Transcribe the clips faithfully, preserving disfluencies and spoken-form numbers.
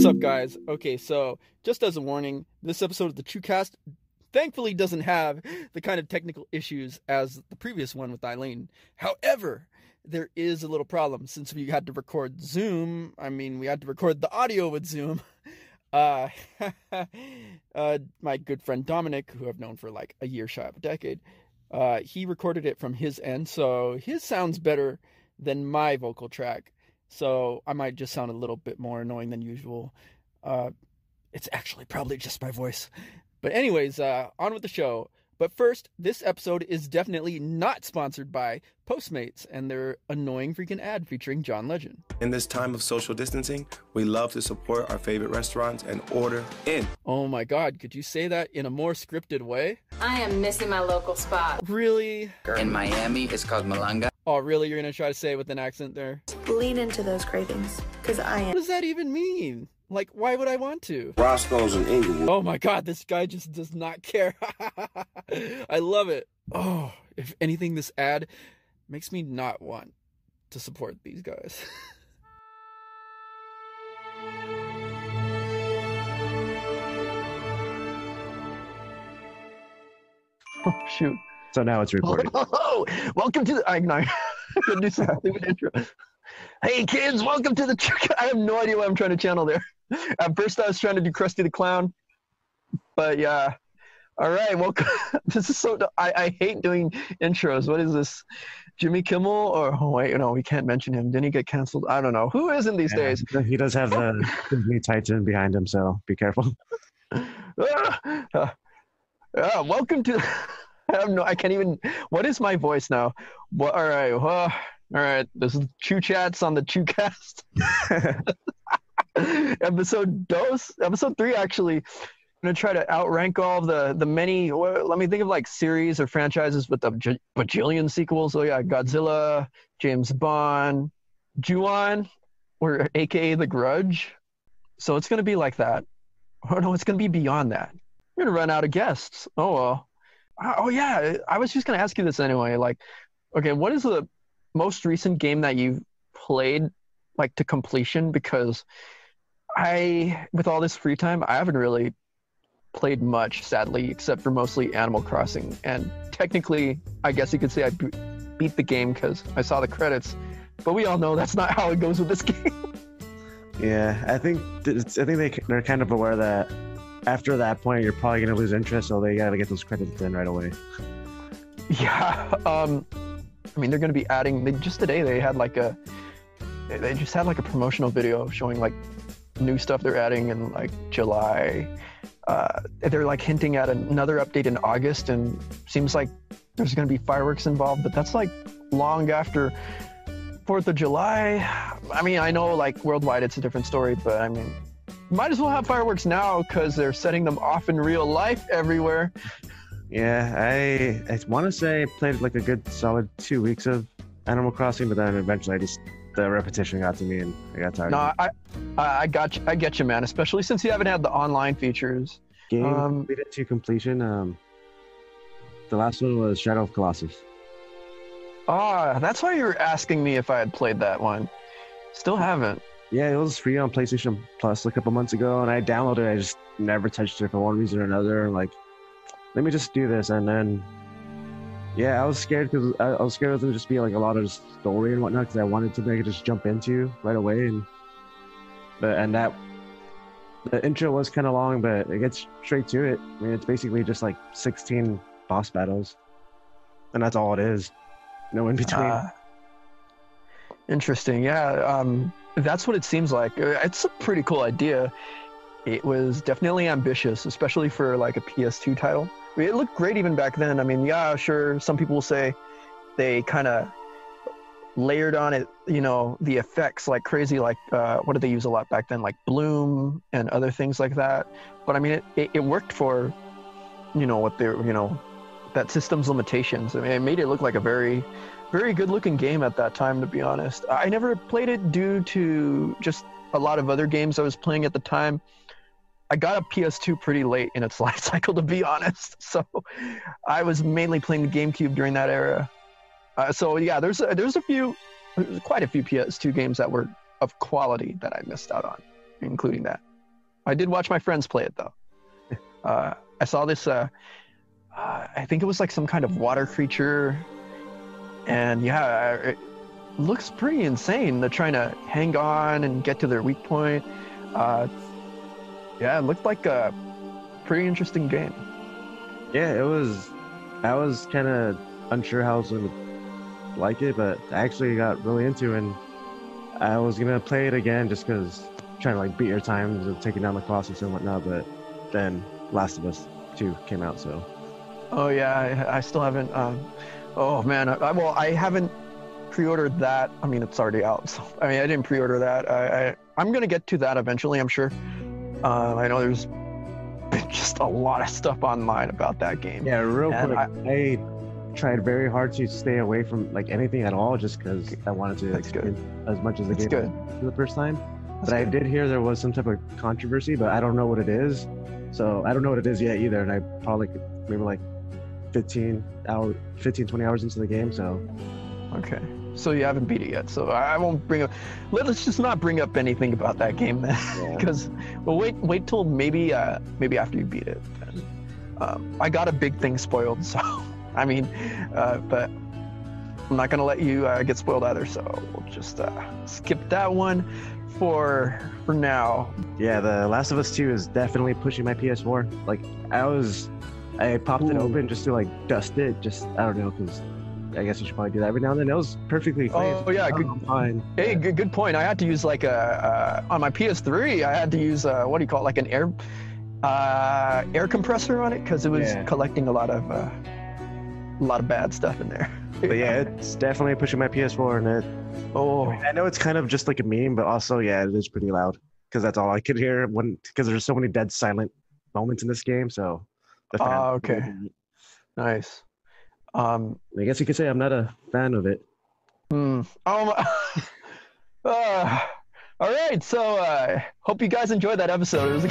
What's up, guys? Okay, so just as a warning, this episode of the TrueCast thankfully doesn't have the kind of technical issues as the previous one with Eileen. However, there is a little problem since we had to record Zoom. I mean, we had to record the audio with Zoom. Uh, uh, my good friend Dominic, who I've known for like a year shy of a decade, uh, he recorded it from his end, so his sounds better than my vocal track. So I might just sound a little bit more annoying than usual. Uh, it's actually probably just my voice. But anyways, uh, on with the show. But first, this episode is definitely not sponsored by Postmates and their annoying freaking ad featuring John Legend. In this time of social distancing, we love to support our favorite restaurants and order in. Oh my God, could you say that in a more scripted way? I am missing my local spot. Really? In Miami, it's called Malanga. Oh, really? You're going to try to say it with an accent there? Lean into those cravings, because I am. What does that even mean? Like, why would I want to? Roscoe's in Inglewood. Oh my God, this guy just does not care. I love it. Oh, if anything, this ad makes me not want to support these guys. Oh, shoot. So now it's recording. Oh, welcome to the... I know. Couldn't do something with intro. Hey, kids, welcome to the... I have no idea what I'm trying to channel there. At first, I was trying to do Krusty the Clown. But, yeah. All right, welcome. This is so... I, I hate doing intros. What is this? Jimmy Kimmel? Or, oh, wait, no, we can't mention him. Didn't he get canceled? I don't know. Who is in these Yeah, days? He does have the Disney Titan behind him, so be careful. Ah, uh, uh, welcome to... I have no... I can't even... What is my voice now? What? All right. Uh, all right. This is Chew Chats on the TrueCast. Episode dos, episode three, actually. I'm gonna try to outrank all of the the many. Well, let me think of like series or franchises with a j- bajillion sequels. So yeah, Godzilla, James Bond, Ju-on, or A K A The Grudge. So it's gonna be like that. Oh no, it's gonna be beyond that. We're gonna run out of guests. Oh well. Oh yeah, I was just gonna ask you this anyway. Like, okay, what is the most recent game that you've played like to completion? Because I, with all this free time, I haven't really played much, sadly, except for mostly Animal Crossing. And technically, I guess you could say I b- beat the game because I saw the credits. But we all know that's not how it goes with this game. Yeah, I think it's, I think they they're kind of aware that after that point you're probably gonna lose interest, so they gotta get those credits in right away. Yeah, um, I mean they're gonna be adding. They, just today they had like a, they just had like a promotional video showing like new stuff they're adding in like July. Uh, they're like hinting at another update in August, and seems like there's gonna be fireworks involved. But that's like long after Fourth of July. I mean, I know like worldwide it's a different story, but I mean, might as well have fireworks now because they're setting them off in real life everywhere. Yeah, I I want to say I played like a good solid two weeks of Animal Crossing, but then eventually I just the repetition got to me and I got tired. No, of it. I I got you, I get you, man. Especially since you haven't had the online features. Game um, completed to completion. Um, the last one was Shadow of Colossus. Ah, that's why you were asking me if I had played that one. Still haven't. Yeah, it was free on PlayStation Plus a couple months ago, and I downloaded it. I just never touched it for one reason or another. Like, let me just do this, and then, yeah, I was scared because I, I was scared it was gonna just be like a lot of story and whatnot because I wanted something I could just jump into right away, and but and that the intro was kind of long, but it gets straight to it. I mean, it's basically just like sixteen boss battles, and that's all it is. No in between. Uh, interesting. Yeah. Um. That's what it seems like. It's a pretty cool idea. It was definitely ambitious, especially for like a P S two title. I mean, it looked great even back then. I mean, yeah, sure, some people will say they kind of layered on it, you know, the effects like crazy, like uh, what did they use a lot back then? Like Bloom and other things like that. But I mean, it, it, it worked for, you know, what they're, you know, that system's limitations. I mean, it made it look like a very... very good looking game at that time, to be honest. I never played it due to just a lot of other games I was playing at the time. I got a P S two pretty late in its life cycle, to be honest. So I was mainly playing the GameCube during that era. Uh, so yeah, there's a, there's a few, there's quite a few P S two games that were of quality that I missed out on, including that. I did watch my friends play it though. Uh, I saw this. Uh, uh, I think it was like some kind of water creature, and yeah, it looks pretty insane. They're trying to hang on and get to their weak point. Uh, yeah, it looked like a pretty interesting game. Yeah, it was. I was kind of unsure how I was going to like it, but I actually got really into it, and I was going to play it again just because trying to like beat your times of taking down the Colossus and whatnot, but then Last of Us two came out, so. Oh yeah, I, I still haven't. Um, oh man, I, well, I haven't pre-ordered that. I mean, it's already out. So I mean, I didn't pre-order that. I, I I'm gonna get to that eventually, I'm sure. Uh, I know there's just a lot of stuff online about that game. Yeah, real And quick, I, I tried very hard to stay away from like anything at all, just because I wanted to That's good. experience as much as the That's game good. for the first time. That's but I good. did hear there was some type of controversy, but I don't know what it is. So I don't know what it is yet either, and I probably could, maybe like fifteen hour, fifteen, twenty hours into the game. So Okay, so you haven't beat it yet, so I I won't bring up. let- Let's just not bring up anything about that game then, Yeah. because well, wait, wait till maybe, uh, maybe after you beat it. Then. Um, I got a big thing spoiled, so I mean, uh, but I'm not gonna let you uh, get spoiled either. So we'll just uh, skip that one for for now. yeah, the Last of Us two is definitely pushing my P S four. Like I was, I popped it Ooh. open just to like dust it. Just I don't know, because I guess you should probably do that every now and then. It was perfectly fine. Oh yeah, good. I'm fine. Hey, good, good point. I had to use like a uh, on my P S three. I had to use uh, what do you call it, like an air uh, air compressor on it because it was Yeah. collecting a lot of uh, a lot of bad stuff in there. But yeah, it's definitely pushing my P S four, and it. Oh, I know it's kind of just like a meme, but also yeah, it is pretty loud because that's all I could hear when because there's so many dead silent moments in this game. So. The fan- Ah, okay. Nice. Um, I guess you could say I'm not a fan of it. hmm. Um, uh, all right. So, uh, hope you guys enjoyed that episode. It was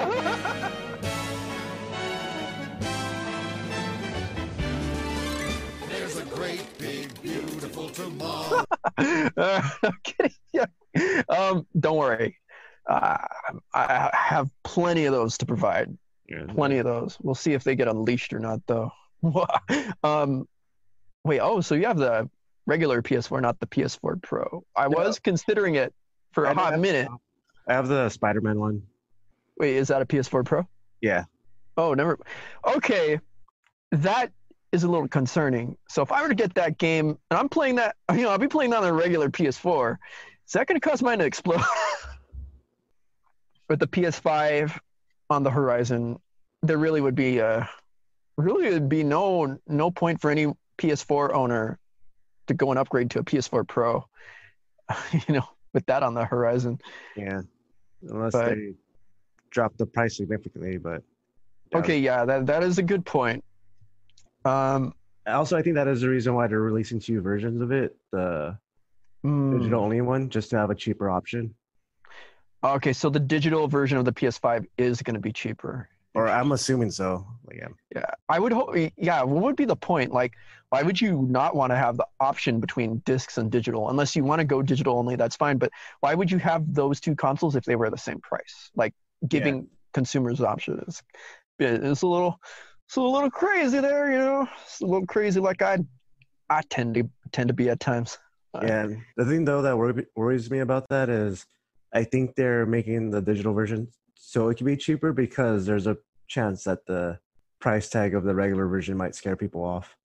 There's a great, big, beautiful tomorrow. uh, I'm kidding. Yeah. Um, don't worry. Uh, I have plenty of those to provide. Plenty of those. We'll see if they get unleashed or not, though. um, wait. Oh, so you have the regular P S four, not the P S four Pro. I was considering it for a I do hot have- minute. I have the Spider-Man one. Wait, is that a P S four Pro? Yeah. Oh, never. Okay, that is a little concerning. So if I were to get that game, and I'm playing that, you know, I'll be playing that on a regular P S four. Is that going to cause mine to explode? With the P S five on the horizon, there really would be uh really would be no no point for any P S four owner to go and upgrade to a P S four Pro. You know, with that on the horizon. Yeah. Unless But- they drop the price significantly, but. yeah. Okay, yeah, that that is a good point. Um, Also, I think that is the reason why they're releasing two versions of it. The mm, digital only one, just to have a cheaper option. okay, so the digital version of the P S five is going to be cheaper. Or I'm assuming so. Like, yeah. Yeah, I would hope. Yeah, what would be the point? Like, why would you not want to have the option between discs and digital? Unless you want to go digital only, that's fine. But why would you have those two consoles if they were the same price? Like giving consumers options. It's a little, it's a little crazy there. You know, it's a little crazy. Like I, I tend to tend to be at times. Yeah. The thing, though, that wor- worries me about that is I think they're making the digital version so it can be cheaper because there's a chance that the price tag of the regular version might scare people off.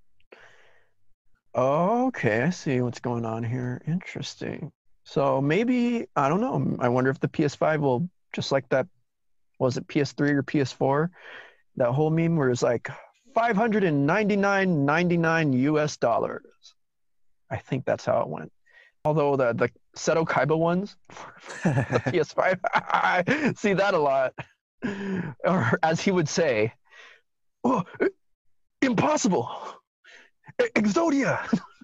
Okay, I see what's going on here. Interesting. So maybe, I don't know. I wonder if the P S five will, just like that, was it P S three or P S four? That whole meme where it's like five hundred ninety-nine ninety-nine U S dollars. I think that's how it went. Although the, the Seto Kaiba ones, the P S five, I see that a lot. Or as he would say, oh, impossible. Exodia.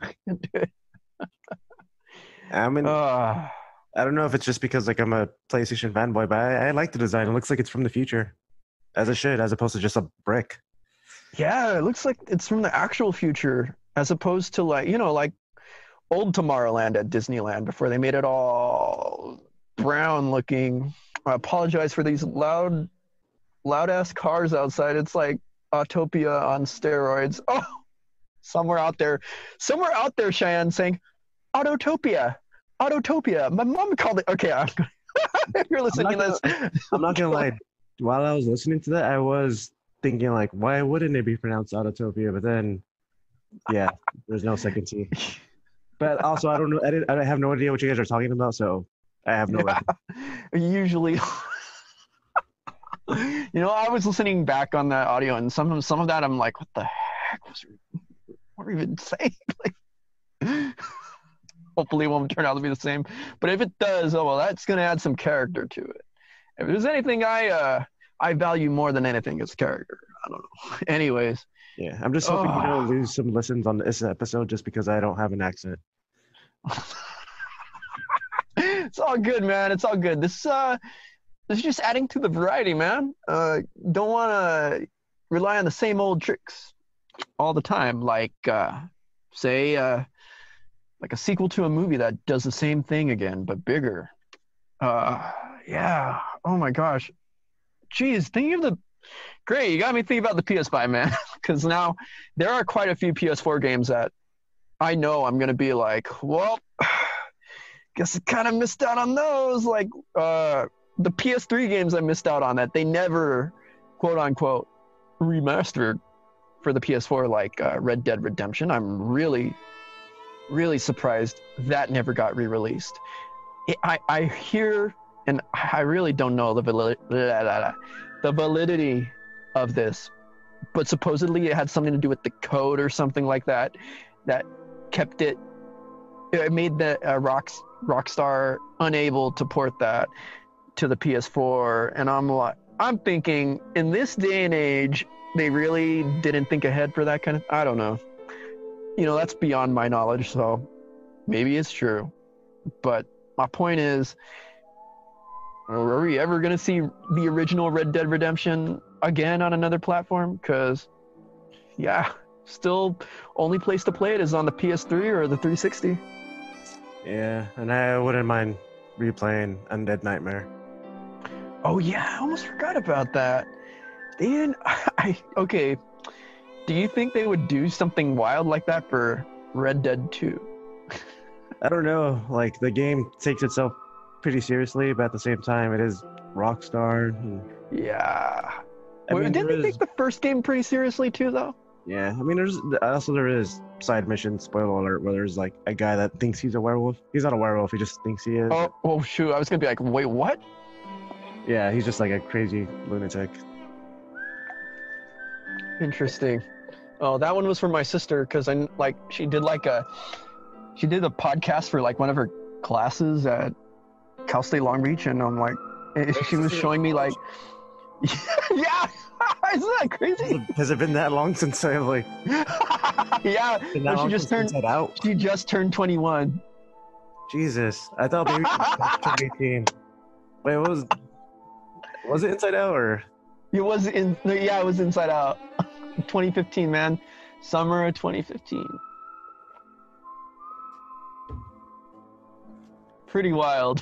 I mean, uh, I don't know if it's just because like I'm a PlayStation fanboy, but I, I like the design. It looks like it's from the future, as it should, as opposed to just a brick. yeah, it looks like it's from the actual future, as opposed to like, you know, like old Tomorrowland at Disneyland before they made it all brown looking. I apologize for these loud, loud ass cars outside. It's like Autopia on steroids. Oh, somewhere out there, somewhere out there, Cheyenne saying, Autotopia, Autotopia. My mom called it. Okay, I'm gonna, if you're listening to this, gonna, I'm not gonna lie. While I was listening to that, I was thinking like, why wouldn't it be pronounced Autotopia? But then, yeah, there's no second T. But also, I don't know. I, didn't, I have no idea what you guys are talking about, so I have no yeah. idea. Usually, you know, I was listening back on that audio, and some of some of that, I'm like, what the heck was what are we even saying? Like, hopefully, it won't turn out to be the same. But if it does, oh well, that's gonna add some character to it. If there's anything I uh, I value more than anything, it's character. I don't know. Anyways. Yeah, I'm just hoping oh. you don't lose some listens on this episode just because I don't have an accent. It's all good, man. It's all good. This uh, this is just adding to the variety, man. Uh, don't want to rely on the same old tricks all the time. Like, uh, say, uh, like a sequel to a movie that does the same thing again but bigger. Uh, yeah. Oh my gosh. Jeez, thinking of the. Great, you got me thinking about the P S five, man. Because now there are quite a few P S four games that I know I'm gonna be like, well, guess I kind of missed out on those. Like uh, the P S three games I missed out on that they never, quote unquote, remastered for the P S four, like uh, Red Dead Redemption. I'm really, really surprised that never got re-released. It, I I hear, and I really don't know the validity. the validity of this, but supposedly it had something to do with the code or something like that that kept it it made the uh, Rock, Rockstar unable to port that to the P S four. And I'm like, I'm thinking in this day and age they really didn't think ahead for that kind of I don't know, you know, that's beyond my knowledge, so maybe it's true. But my point is, are we ever going to see the original Red Dead Redemption again on another platform? Because, yeah, still only place to play it is on the P S three or the three sixty. Yeah, and I wouldn't mind replaying Undead Nightmare. Oh, yeah, I almost forgot about that. They didn't... I, okay, do you think they would do something wild like that for Red Dead two? I don't know. Like, the game takes itself pretty seriously, but at the same time it is Rockstar. And, yeah. I Well, mean, didn't they there is- take the first game pretty seriously too, though? yeah, I mean, there's also there is side missions, spoiler alert, where there's like a guy that thinks he's a werewolf. He's not a werewolf, he just thinks he is. Oh, oh shoot, I was gonna be like, wait, what? Yeah, he's just like a crazy lunatic. Interesting. Oh, that one was for my sister, because I like she did like a she did a podcast for like one of her classes at Cal State Long Beach, and I'm like, and she was showing me like, yeah, isn't that crazy? Has it been that long since I like? Yeah, Been that no, she long just since turned. Inside Out? She just turned twenty-one. Jesus, I thought maybe turned eighteen. Wait, what was was it Inside Out or? It was in. Yeah, it was Inside Out. twenty fifteen, man, summer of twenty fifteen. Pretty wild.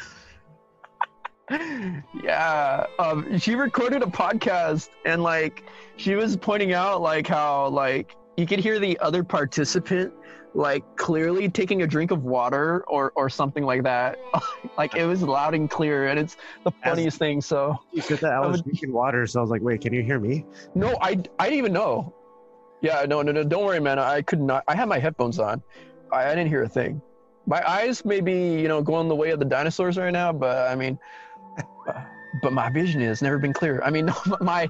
Yeah, um, she recorded a podcast, and like she was pointing out like how like you could hear the other participant like clearly taking a drink of water or or something like that. Like it was loud and clear, and it's the funniest As, thing. So you said that I was I would, drinking water, so I was like, wait, can you hear me? No, I I didn't even know. Yeah, no, no, no, don't worry, man. I could not. I had my headphones on. I, I didn't hear a thing. My eyes may be, you know, going the way of the dinosaurs right now, but I mean, uh, but my vision has never been clearer. I mean, my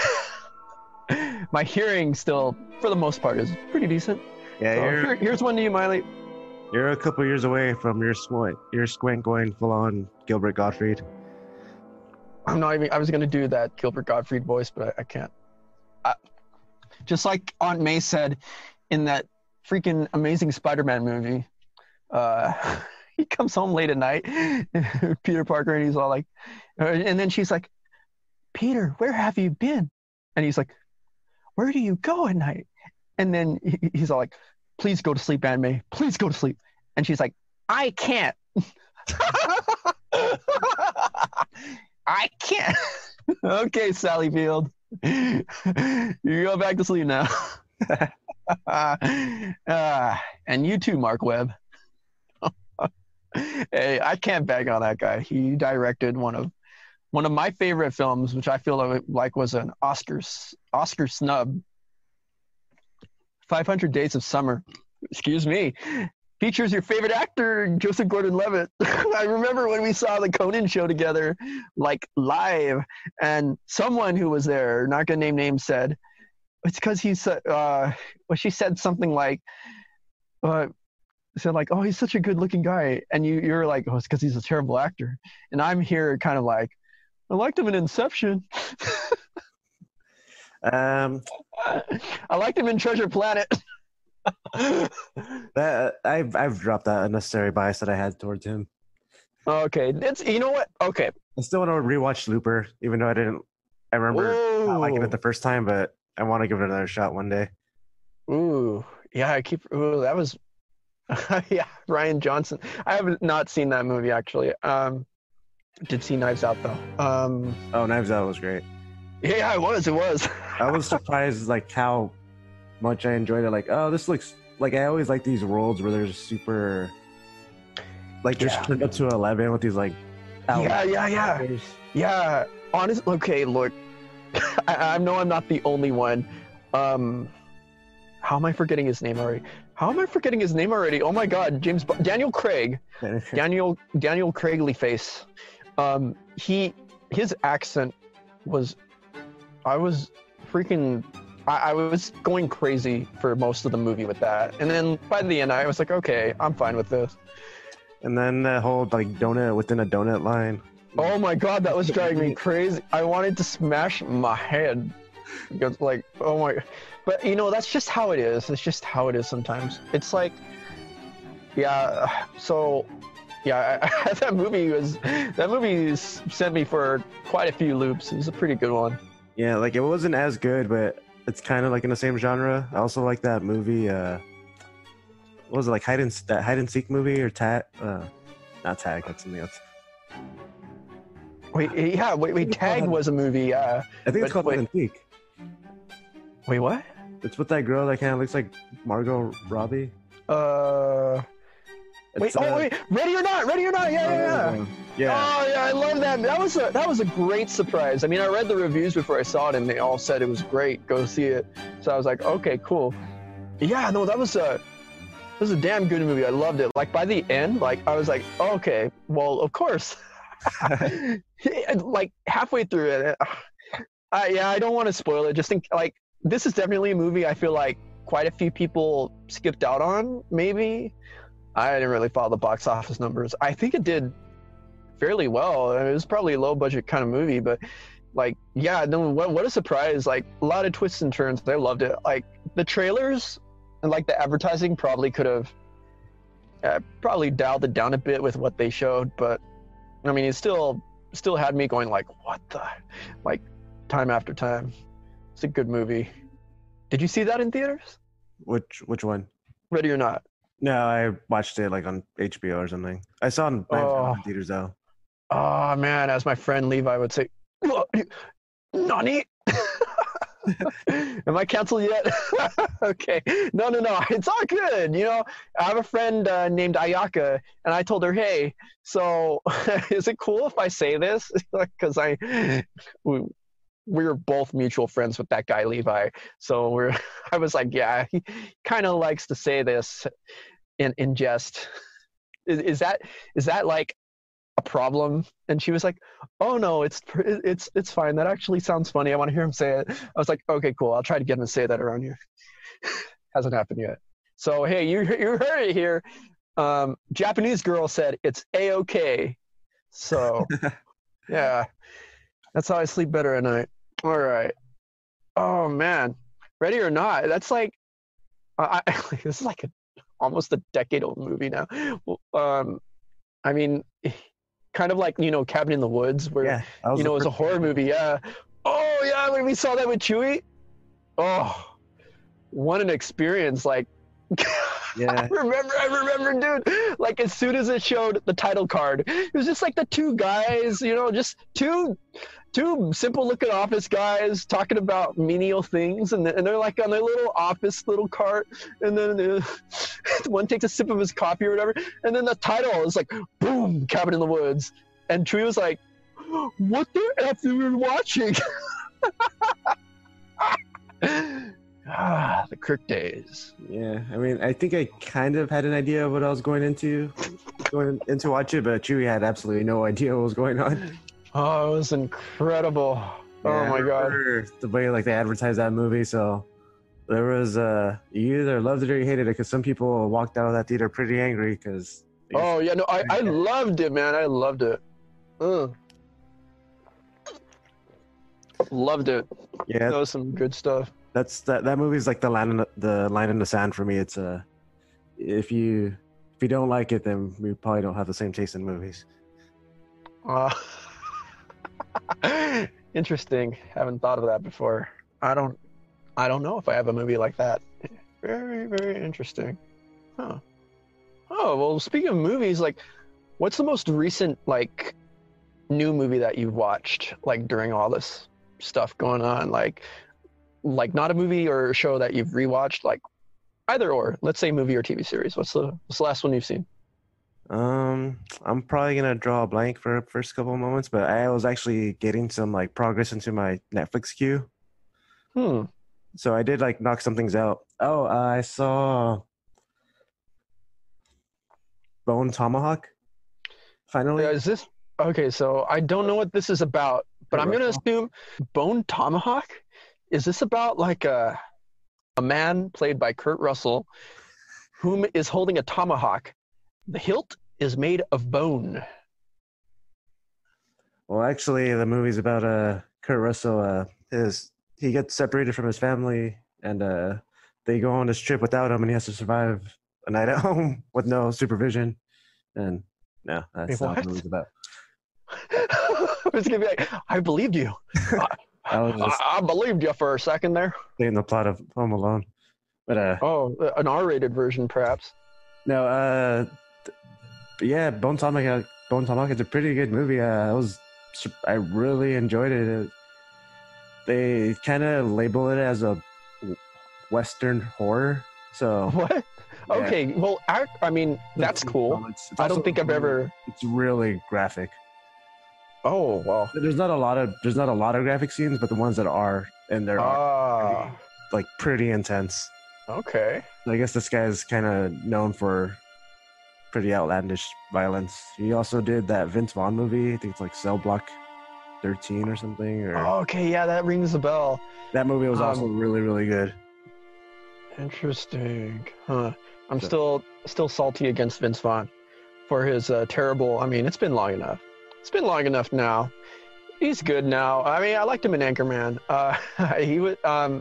my hearing still, for the most part, is pretty decent. Yeah, so here, here's one to you, Miley. You're a couple years away from your squint, your squint going full on Gilbert Gottfried. I'm not even. I was gonna do that Gilbert Gottfried voice, but I, I can't. I, just like Aunt May said in that freaking Amazing Spider-Man movie. Uh, he comes home late at night, Peter Parker, and he's all like, and then she's like, Peter, where have you been? And he's like, where do you go at night? And then he, he's all like, please go to sleep, Aunt May. Please go to sleep. And she's like, I can't. I can't. Okay, Sally Field. You go back to sleep now. uh, and you too, Mark Webb. Hey, I can't bag on that guy. He directed one of one of my favorite films, which I feel like was an Oscar Oscar snub. five hundred Days of Summer. Excuse me. Features your favorite actor, Joseph Gordon-Levitt. I remember when we saw the Conan show together, like live, and someone who was there, not gonna name names, said it's because he's. Uh, well, she said something like, uh, said like, "Oh, he's such a good-looking guy," and you you're like, "Oh, it's because he's a terrible actor." And I'm here, kind of like, I liked him in Inception. um, I liked him in Treasure Planet. that I've I've dropped that unnecessary bias that I had towards him. Okay, it's you know what? Okay, I still want to rewatch Looper, even though I didn't. I remember Ooh. not liking it the first time, but I want to give it another shot one day. Ooh, yeah, I keep. Ooh, that was, yeah, Ryan Johnson. I have not seen that movie actually. Um, did see Knives Out though. Um, oh, Knives Out was great. Yeah, it was. It was. I was surprised, like how much I enjoyed it. Like, oh, this looks like I always like these worlds where there's super, like, just Yeah. turned up to eleven with these like. Yeah, yeah, yeah, outliers. yeah. Honest. Okay, look, I, I know I'm not the only one. Um, how am I forgetting his name already? How am I forgetting his name already? Oh my God, James Bo- Daniel Craig. Daniel Daniel Craigley face. Um, he his accent was, I was freaking, I, I was going crazy for most of the movie with that, and then by the end I was like, okay, I'm fine with this. And then that whole like donut within a donut line. Oh my God, that was driving me crazy. I wanted to smash my head. Because like, oh my, but you know, that's just how it is. It's just how it is sometimes. It's like, yeah, so, yeah, I, that movie was, that movie s- sent me for quite a few loops. It was a pretty good one. Yeah, like it wasn't as good, but it's kind of like in the same genre. I also like that movie. Uh, what was it, like hide and that hide and seek movie or tag? Uh, not tag. That's something else. Wait, yeah, wait, wait, Tag was a movie. Uh, I think it's But called wait. hide and seek. wait, what? It's with that girl that kind of looks like Margot Robbie. Uh, wait, It's, oh uh, wait, Ready or Not, Ready or Not, yeah, yeah, yeah. Yeah. Oh yeah, I love that. That was a that was a great surprise. I mean, I read the reviews before I saw it, and they all said it was great. Go see it. So I was like, okay, cool. Yeah, no, that was a that was a damn good movie. I loved it. Like by the end, like I was like, okay, well, of course. Like halfway through it, uh, yeah, I don't want to spoil it. Just think, like, this is definitely a movie I feel like quite a few people skipped out on. Maybe I didn't really follow the box office numbers. I think it did fairly well. I mean, it was probably a low budget kind of movie, but like, yeah, no, what, what a surprise. Like a lot of twists and turns. I loved it. Like the trailers and like the advertising probably could have uh, probably dialed it down a bit with what they showed, but I mean, it still still had me going like, what the, like time after time. It's a good movie. Did you see that in theaters? Which which one? Ready or Not? No, I watched it like on H B O or something. I saw it in Oh. in theaters though. Oh man, as my friend Levi would say, Nani? Am I canceled yet? Okay. No, no, no. It's all good. You know, I have a friend uh, named Ayaka, and I told her, hey, so is it cool if I say this? Because I, we, we were both mutual friends with that guy, Levi. So we're, I was like, yeah, he kind of likes to say this in, in jest. Is, is that, is that like a problem? And she was like, oh no, it's it's it's fine. That actually sounds funny. I want to hear him say it. I was like, okay, cool. I'll try to get him to say that around here. Hasn't happened yet. So hey, you you heard it here. Um, Japanese girl said it's a-okay. So yeah, that's how I sleep better at night. All right. Oh man, Ready or Not? That's like, I, I this is like a, almost a decade old movie now. Um, I mean, kind of like, you know, Cabin in the Woods, where, Yeah, that was you the know, it was a first horror one. movie. Yeah. Oh, yeah. When we saw that with Chewie. Oh, what an experience. Like, Yeah. remember, I remember, dude. Like as soon as it showed the title card, it was just like the two guys, you know, just two, two simple-looking office guys talking about menial things, and, and they're like on their little office little cart, and then uh, one takes a sip of his coffee or whatever, and then the title is like, boom, Cabin in the Woods, and Tree was like, what the F are we watching? Ah, the Kirk days. Yeah, I mean, I think I kind of had an idea of what I was going into, going into watch it, but Chewie had absolutely no idea what was going on. Oh, it was incredible. Yeah, oh my I god. remember the way like they advertised that movie, so there was uh, you either loved it or you hated it, because some people walked out of that theater pretty angry because. Oh yeah, no, I, I loved it, man. I loved it. Ugh. Loved it. Yeah, That was some good stuff. that's that. That movie's like the line in the, the line in the sand for me. It's uh, if you if you don't like it, then we probably don't have the same taste in movies. Uh, interesting. Haven't thought of that before. I don't. I don't know if I have a movie like that. Very, very interesting. Huh. Oh well. Speaking of movies, like, what's the most recent like new movie that you've watched? Like during all this stuff going on, like, like not a movie or a show that you've rewatched, like either or. Let's say movie or T V series. What's the what's the last one you've seen? Um, I'm probably gonna draw a blank for the first couple of moments, but I was actually getting some like progress into my Netflix queue, Hmm. so I did like knock some things out. Oh, uh, I saw Bone Tomahawk. Finally, Yeah, is this okay? So I don't know what this is about, but I'm gonna assume Bone Tomahawk. Is this about like a a man played by Kurt Russell, whom is holding a tomahawk? The hilt is made of bone. well, actually, the movie's about uh Kurt Russell. Uh, his he gets separated from his family, and uh, they go on this trip without him, and he has to survive a night at home with no supervision. And no, that's Wait, not what what? the movie's about. I was gonna be like, I believed you. I, I was just I, I believed you for a second there. saying the plot of Home Alone, but uh. Oh, an R-rated version, perhaps. No, uh, th- yeah, Bone Tomahawk. Bone Tomahawk is a pretty good movie. Uh, I was, I really enjoyed it. it they kind of label it as a Western horror, so What? Yeah. Okay, well, I, I mean, that's cool. It's- it's I don't also think I've really- ever. It's really graphic. Oh well. There's not a lot of there's not a lot of graphic scenes, but the ones that are, and they're Ah. like pretty intense. Okay. I guess this guy is kind of known for pretty outlandish violence. He also did that Vince Vaughn movie. I think it's like Cell Block thirteen or something. Or Okay, yeah, that rings a bell. that movie was Um, also really, really good. Interesting. Huh. I'm So- still still salty against Vince Vaughn for his uh, terrible. I mean, it's been long enough. It's been long enough now. He's good now. I mean, I liked him in Anchorman. Uh, he was um,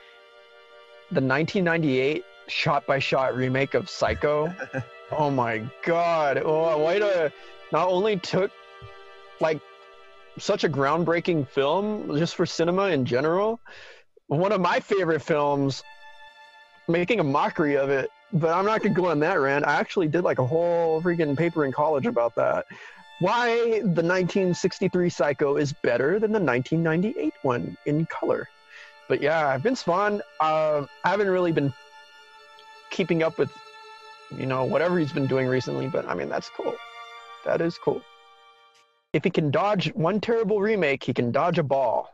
the nineteen ninety-eight shot-by-shot remake of Psycho. Oh my God! Oh, way to not only took like such a groundbreaking film just for cinema in general. One of my favorite films, making a mockery of it. But I'm not gonna go on that rant. I actually did like a whole freaking paper in college about that. Why the nineteen sixty-three Psycho is better than the nineteen ninety-eight one in color. But yeah, Vince Vaughn, uh, I haven't really been keeping up with, you know, whatever he's been doing recently. But I mean, that's cool. That is cool. If he can dodge one terrible remake, he can dodge a ball.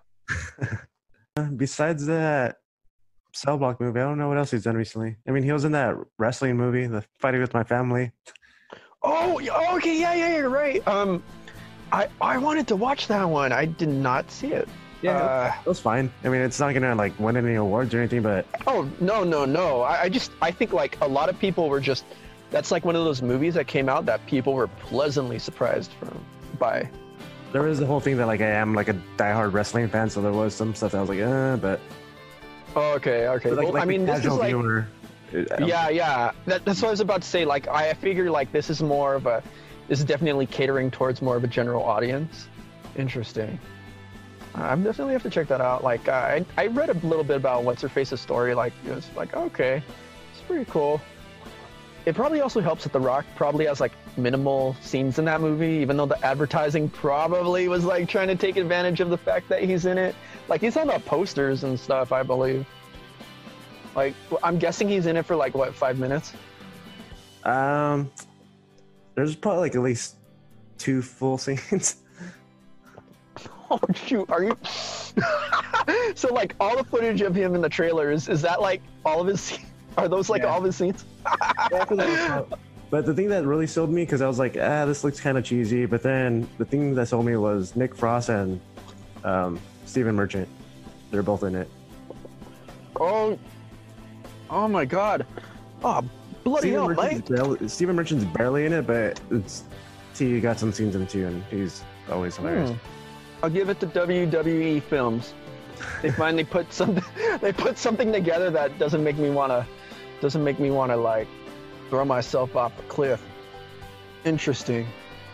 Besides that Cell Block movie, I don't know what else he's done recently. I mean, he was in that wrestling movie, The Fighting with My Family. Oh, y- okay, yeah, yeah, you're right. Um, I I wanted to watch that one. I did not see it. Uh, it was fine. I mean, it's not gonna like win any awards or anything, but oh no, no, no. I, I just I think like a lot of people were just. That's like one of those movies that came out that people were pleasantly surprised from by. there was the whole thing that like I am like a diehard wrestling fan, so there was some stuff that I was like, uh, but Oh, okay, okay. but, like, well, like I the mean, this is casual like. viewer, it- Yeah, yeah. That, that's what I was about to say. Like, I figure like this is more of a. This is definitely catering towards more of a general audience. Interesting. I definitely have to check that out. Like, uh, I I read a little bit about what's her face's story. Like, it was like okay, it's pretty cool. it probably also helps that The Rock probably has like minimal scenes in that movie, even though the advertising probably was like trying to take advantage of the fact that he's in it. Like he's on the posters and stuff, I believe. Like I'm guessing he's in it for like what, five minutes? Um, there's probably like at least two full scenes. Oh shoot, are you? So like all the footage of him in the trailers, is that like all of his? Are those like Yeah. all of his scenes? But the thing that really sold me, because I was like, ah, this looks kind of cheesy. But then the thing that sold me was Nick Frost and um, Stephen Merchant. They're both in it. Oh, oh my God! Oh, bloody Stephen hell, Merchant's, Mike! barely, Stephen Merchant's barely in it, but it's he got some scenes in it too, and he's always hilarious. Hmm. I'll give it to W W E Films. They finally put something. They put something together that doesn't make me wanna, doesn't make me wanna like, throw myself off a cliff. Interesting.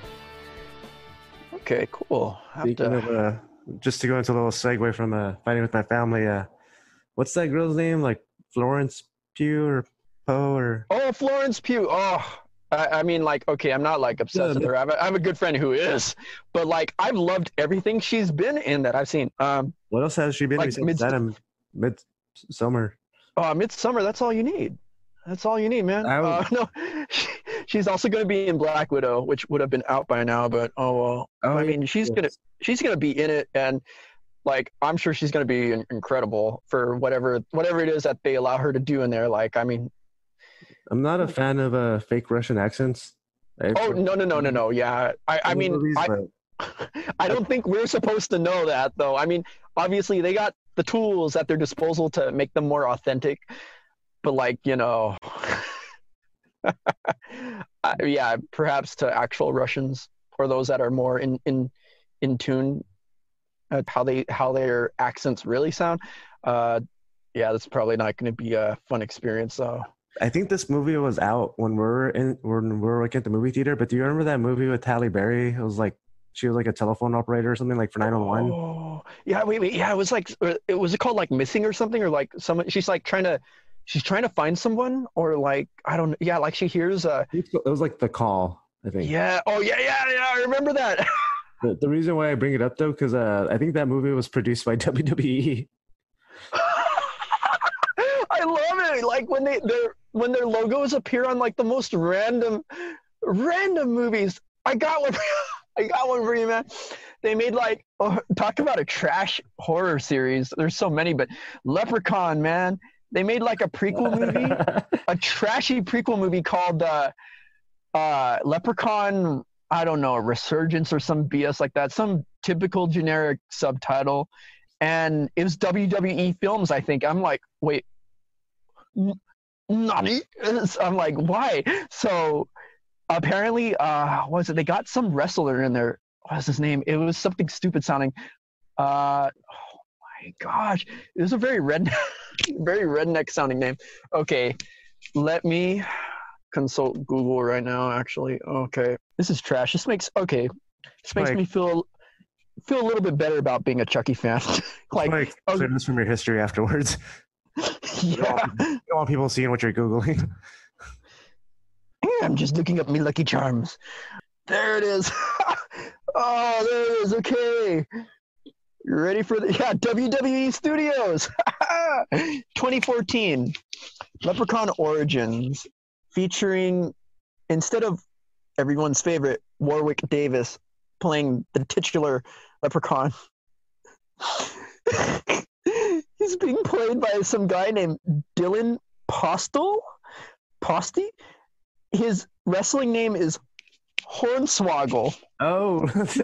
Okay, cool. Have Speaking to- of, uh, just to go into a little segue from uh, fighting with my family, uh, what's that girl's name? Like Florence Pugh or Poe or? Oh, Florence Pugh. Oh, I, I mean, like, okay, I'm not like obsessed Yeah, with her. I have, a, I have a good friend who is, but like, I've loved everything she's been in that I've seen. Um, What else has she been? Like Besides mid- that in Midsummer. oh, Midsummer. That's all you need. That's all you need, man. I Uh, would- no, she, she's also going to be in Black Widow, which would have been out by now. But oh well. Oh, I yeah, mean, she's yes. gonna she's gonna be in it, and like I'm sure she's gonna be in- incredible for whatever whatever it is that they allow her to do in there. Like, I mean, I'm not a fan of uh, fake Russian accents. I- oh no no no no no yeah. I I mean movies, I, but I don't think we're supposed to know that though. I mean, obviously they got the tools at their disposal to make them more authentic, but like you know. Uh, yeah, perhaps to actual Russians or those that are more in in in tune at how they how their accents really sound. Uh, yeah, that's probably not going to be a fun experience. So I think this movie was out when we were in when we were like at the movie theater. But do you remember that movie with Halle Berry? It was like she was like a telephone operator or something like for nine one one. Oh, yeah, wait, wait, yeah, it was like it was it called like Missing or something, or like someone she's like trying to she's trying to find someone, or like I don't yeah, like she hears uh It was like The Call, I think. yeah, oh yeah, yeah, yeah, I remember that. The, the reason why I bring it up though, because uh, I think that movie was produced by W W E. I love it. Like when they their when their logos appear on like the most random random movies. I got one. I got one for you, man. They made like oh, talk about a trash horror series. There's so many, but Leprechaun, man. They made like a prequel movie, a trashy prequel movie called uh, uh, Leprechaun. I don't know, Resurgence or some B S like that. Some typical generic subtitle, and it was W W E Films. I think. I'm like, wait. Nani? I'm like, why? So apparently, uh, what was it? They got some wrestler in there. What was his name? It was something stupid sounding. Uh, oh my gosh, it was a very redneck, very redneck sounding name. Okay, let me consult Google right now. Actually, okay, this is trash. This makes okay. This makes Like- me feel feel a little bit better about being a Chucky fan. like, Like oh, clear this from your history afterwards. yeah. You don't want people seeing what you're googling. I'm just looking up me Lucky Charms. There it is. Oh, there it is. Okay. You ready for the yeah W W E Studios twenty fourteen Leprechaun Origins, featuring instead of everyone's favorite Warwick Davis playing the titular Leprechaun. He's being played by some guy named Dylan Postel. Posty? His wrestling name is Hornswoggle. Oh,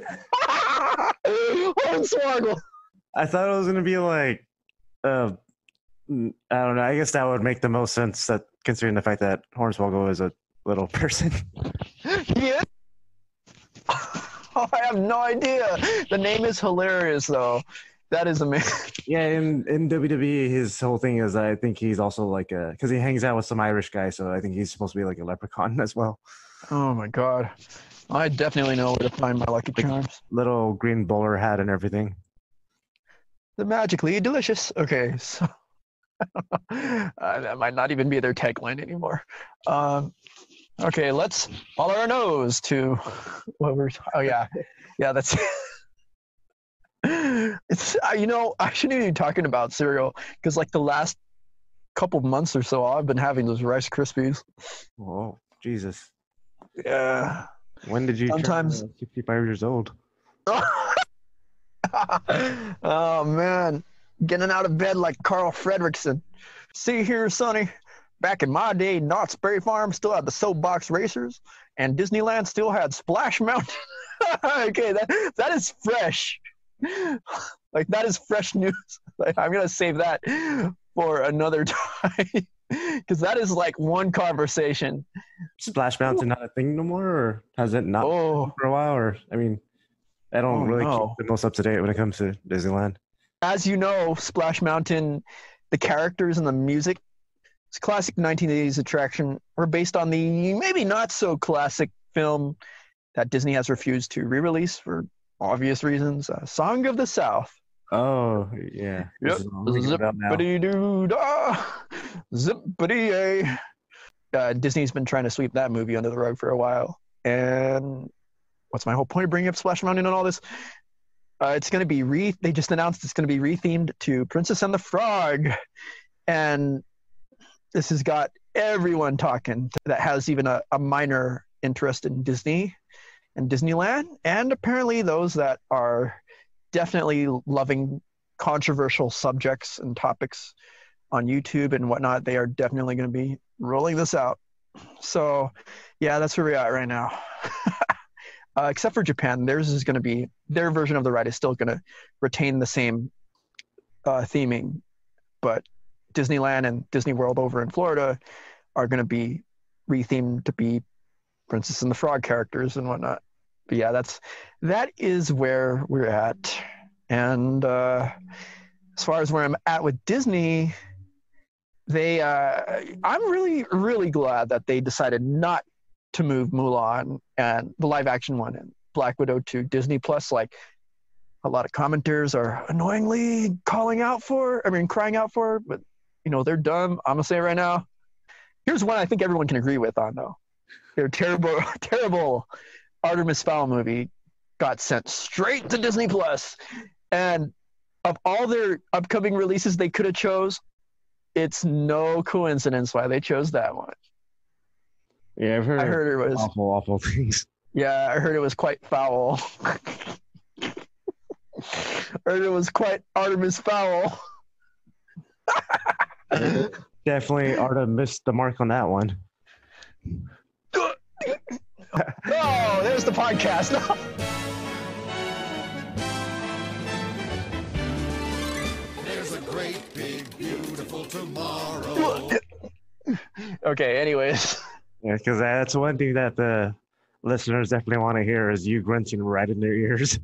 Hornswoggle. I thought it was gonna be like, uh, mm, I don't know. I guess that would make the most sense that considering the fact that Hornswoggle is a little person. Yeah. Oh, I have no idea. The name is hilarious, though. That is amazing. Yeah, in, in W W E, his whole thing is I think he's also like a because he hangs out with some Irish guy, so I think he's supposed to be like a leprechaun as well. Oh my god. I definitely know where to find my Lucky Charms. Little green bowler hat and everything. The magically delicious. Okay, so uh, that might not even be their tagline anymore. Um, okay, let's follow our nose to what we're. Oh yeah, yeah. That's. It's uh, you know I shouldn't even be talking about cereal because like the last couple months or so I've been having those Rice Krispies. Oh Jesus! Yeah. When did you Sometimes turn sixty-five years old? Oh man, getting out of bed like Carl Fredrickson. See here, Sonny. Back in my day, Knott's Berry Farm still had the soapbox racers, and Disneyland still had Splash Mountain. Okay, that that is fresh. Like that is fresh news. Like, I'm gonna save that for another time because that is like one conversation. Splash Mountain not a thing no more, or has it not Oh. for a while? Or I mean, I don't Oh, really no. keep the most up to date when it comes to Disneyland. As you know, Splash Mountain, the characters and the music, it's a classic nineteen eighties attraction, were based on the maybe not so classic film that Disney has refused to re-release for obvious reasons, uh, Song of the South. Oh yeah. This is ringing a bell now. Zippity-doo-dah, zippity-yay. Uh, Disney's been trying to sweep that movie under the rug for a while. And what's my whole point of bringing up Splash Mountain and all this? Uh, it's going to be re. They just announced it's going to be rethemed to Princess and the Frog, and this has got everyone talking that has even a, a minor interest in Disney and Disneyland, and apparently those that are definitely loving controversial subjects and topics on YouTube and whatnot. They are definitely going to be rolling this out. So, yeah, that's where we're at right now. Uh, except for Japan, theirs is going to be, their version of the ride is still going to retain the same uh, theming, but Disneyland and Disney World over in Florida are going to be rethemed to be Princess and the Frog characters and whatnot. But yeah, that's, that is where we're at. And uh, as far as where I'm at with Disney, they, uh, I'm really, really glad that they decided not to move Mulan and the live action one and Black Widow to Disney Plus, like a lot of commenters are annoyingly calling out for, I mean, crying out for, but you know, they're dumb. I'm gonna say it right now. Here's one I think everyone can agree with on though. Their terrible, terrible Artemis Fowl movie got sent straight to Disney Plus. And of all their upcoming releases they could have chose, it's no coincidence why they chose that one. Yeah, I've heard, I heard it was awful, awful things. Yeah, I heard it was quite foul. Heard it was quite Artemis Fowl. Definitely Arta missed the mark on that one. Oh, there's the podcast. There's a great, big, beautiful tomorrow. Okay, anyways. Yeah, because that's one thing that the listeners definitely want to hear is you grunting right in their ears.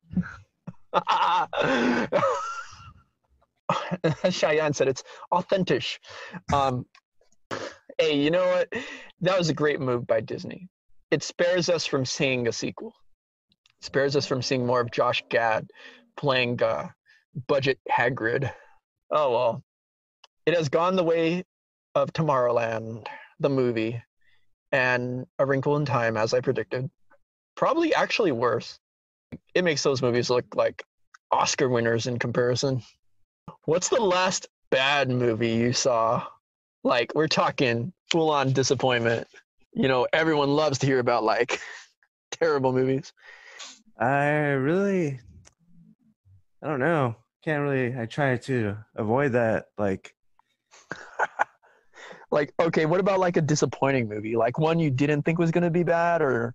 Cheyenne said it's authentic. Um, hey, you know what? That was a great move by Disney. It spares us from seeing a sequel. It spares us from seeing more of Josh Gad playing uh, budget Hagrid. Oh, well. It has gone the way of Tomorrowland, the movie, and A Wrinkle in Time, as I predicted. Probably actually worse. It makes those movies look like Oscar winners in comparison. What's the last bad movie you saw? Like, we're talking full-on disappointment. You know, everyone loves to hear about, like, terrible movies. I really, I don't know. Can't really, I try to avoid that. Like, like, okay, what about, like, a disappointing movie? Like, one you didn't think was going to be bad, or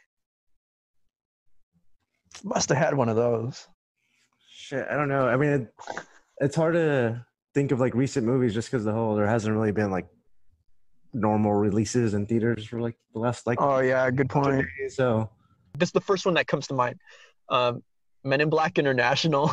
must have had one of those. shit, I don't know. I mean, it, it's hard to think of, like, recent movies just because the whole, there hasn't really been, like, normal releases in theaters for, like, the last, like, Oh, yeah, good point. days, so. This is the first one that comes to mind. Um, Men in Black International.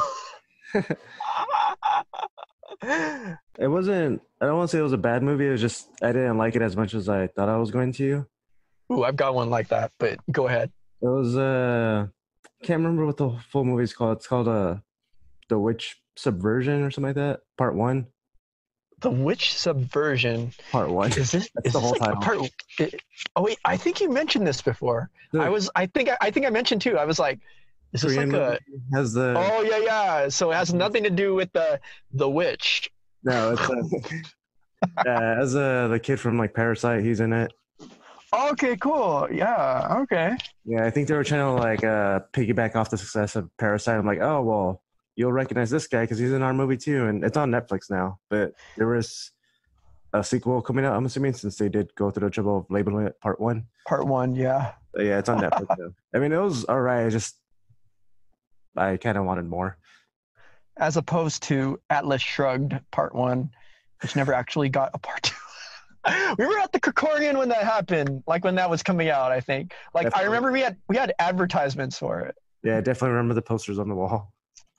It wasn't, I don't want to say it was a bad movie. It was just, I didn't like it as much as I thought I was going to. Ooh, I've got one like that, but go ahead. It was, uh, can't remember what the full movie's called. It's called, uh, The Witch Subversion or something like that, part one. The Witch Subversion. Part one. Is this, That's is the this whole like a title. part? It, oh wait, I think you mentioned this before. The I was. I think. I, I think I mentioned too. I was like, is this Korean like a? movie has the Oh yeah, yeah. So it has nothing to do with the the witch. no, it's a, uh, as a the kid from like Parasite, he's in it. Okay, cool. Yeah. Okay. Yeah, I think they were trying to like uh, piggyback off the success of Parasite. I'm like, oh well, you'll recognize this guy because he's in our movie too, and it's on Netflix now. But there was a sequel coming out, I'm assuming, since they did go through the trouble of labeling it Part One. Part one. Yeah. But yeah, it's on Netflix now. I mean, it was all right. I just I kind of wanted more. As opposed to Atlas Shrugged Part One, which never actually got a Part Two. We were at the Krikorian when that happened, like when that was coming out. I think, like Definitely. I remember we had we had advertisements for it. Yeah, I definitely remember the posters on the wall.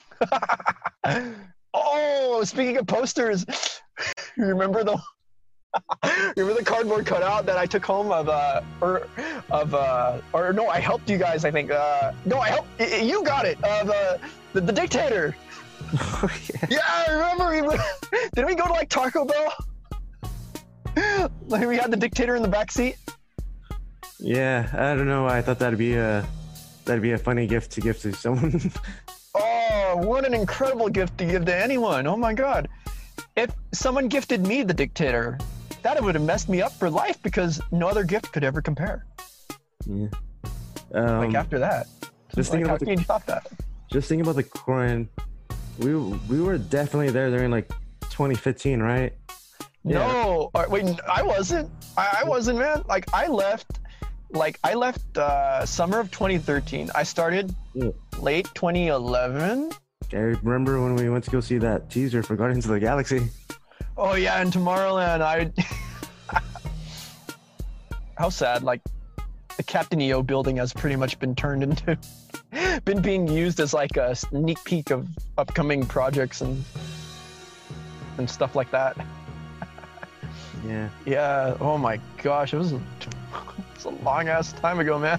Oh, speaking of posters, you remember the remember the cardboard cutout that I took home of uh or of uh or no, I helped you guys. I think uh no, I helped y- y- you got it of uh the, the dictator. Oh, yeah. Yeah, I remember. We went, did we go to like Taco Bell? Like we had the dictator in the back seat. Yeah, I don't know. I thought that'd be a that'd be a funny gift to give to someone. Oh, what an incredible gift to give to anyone. Oh my God. If someone gifted me the dictator, that would have messed me up for life because no other gift could ever compare. Yeah. Um, Like after that. just Like, thinking how about can the you top that? just thinking about the Korean, we we were definitely there during like twenty fifteen, right? Yeah. No, or, wait, I wasn't. I, I wasn't, man. Like I left, like I left uh, summer of twenty thirteen. I started Yeah. late twenty eleven. I remember when we went to go see that teaser for Guardians of the Galaxy. Oh yeah, in Tomorrowland, I. How sad! Like the Captain E O building has pretty much been turned into, been being used as like a sneak peek of upcoming projects and and stuff like that. Yeah. Yeah. Oh my gosh, it was a, it's a long ass time ago, man.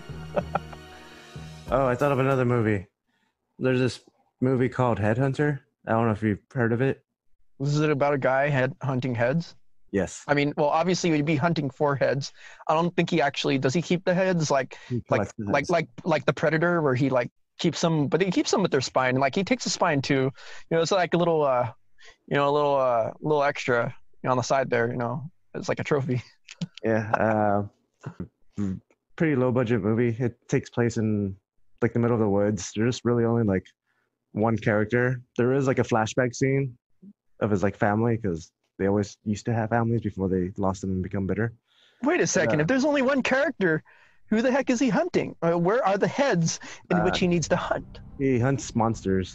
Oh, I thought of another movie. There's this movie called Headhunter. I don't know if you've heard of it. Was it about a guy head hunting heads? Yes. I mean, well, obviously he'd be hunting for heads. I don't think he actually does. He keep the heads like He like collects the like heads. like like the Predator, where he like keeps them, but he keeps them with their spine. Like he takes the spine too. You know, it's like a little, uh, you know, a little, uh, little extra you know, on the side there. You know, it's like a trophy. Yeah. Uh, pretty low budget movie. It takes place in like the middle of the woods. There's just really only like one character. There is like a flashback scene of his like family because they always used to have families before they lost them and become bitter. Wait a second. Uh, if there's only one character, who the heck is he hunting? Uh, where are the heads in Uh, which he needs to hunt? He hunts monsters.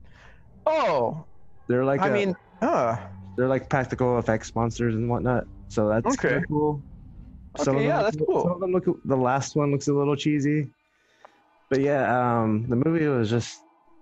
Oh, They're like I a- mean, uh, they're like practical effects monsters and whatnot. So that's Okay. kinda cool. Okay, of them yeah, look- that's cool. Some of them look. The last one looks a little cheesy, but yeah, um, the movie was just.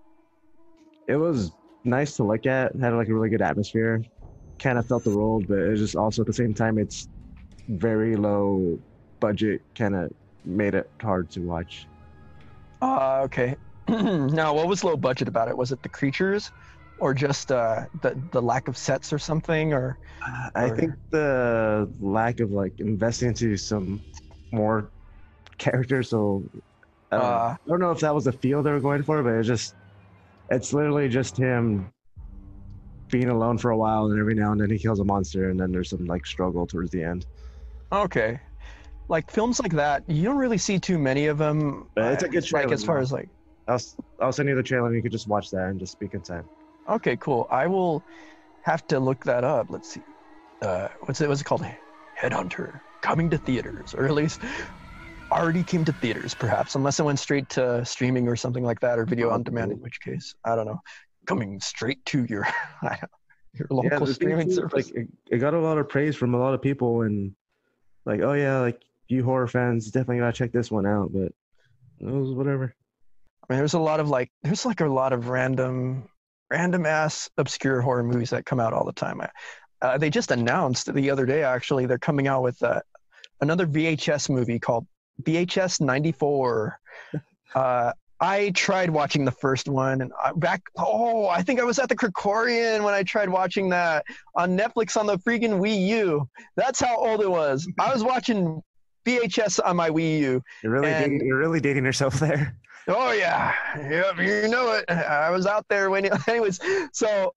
It was nice to look at. It had like a really good atmosphere. Kind of felt the role, but it was just also at the same time it's very low budget. Kind of made it hard to watch. uh, okay. Now, what was low budget about it? Was it the creatures, or just uh, the the lack of sets or something? Or I Or- think the lack of like investing into some more characters. So I don't, know. Uh, I don't know if that was the feel they were going for, but it's just it's literally just him being alone for a while, and every now and then he kills a monster, and then there's some like struggle towards the end. okay, like films like that, you don't really see too many of them. But it's a good like trailer, as far though. as like. I'll s- I'll send you the trailer, and you could just watch that and just be content. Okay, cool. I will have to look that up. Let's see. Uh, what's it? What's it called? Headhunter coming to theaters, or at least already came to theaters, perhaps, unless it went straight to streaming or something like that, or video on demand. In which case, I don't know. Coming straight to your your local the thing streaming too, service. like it, it got a lot of praise from a lot of people, and like, oh yeah, like you horror fans definitely gotta check this one out. But it was whatever. I mean, there's a lot of like, there's like a lot of random, random ass obscure horror movies that come out all the time. Uh, they just announced the other day, actually, they're coming out with uh, another V H S movie called V H S ninety-four. uh, I tried watching the first one, and I, back. Oh, I think I was at the Krikorian when I tried watching that on Netflix on the freaking Wii U. That's how old it was. I was watching V H S on my Wii U. You're really and, dating, you're really dating yourself there. Oh yeah, yep, you know it. I was out there when. Anyways, so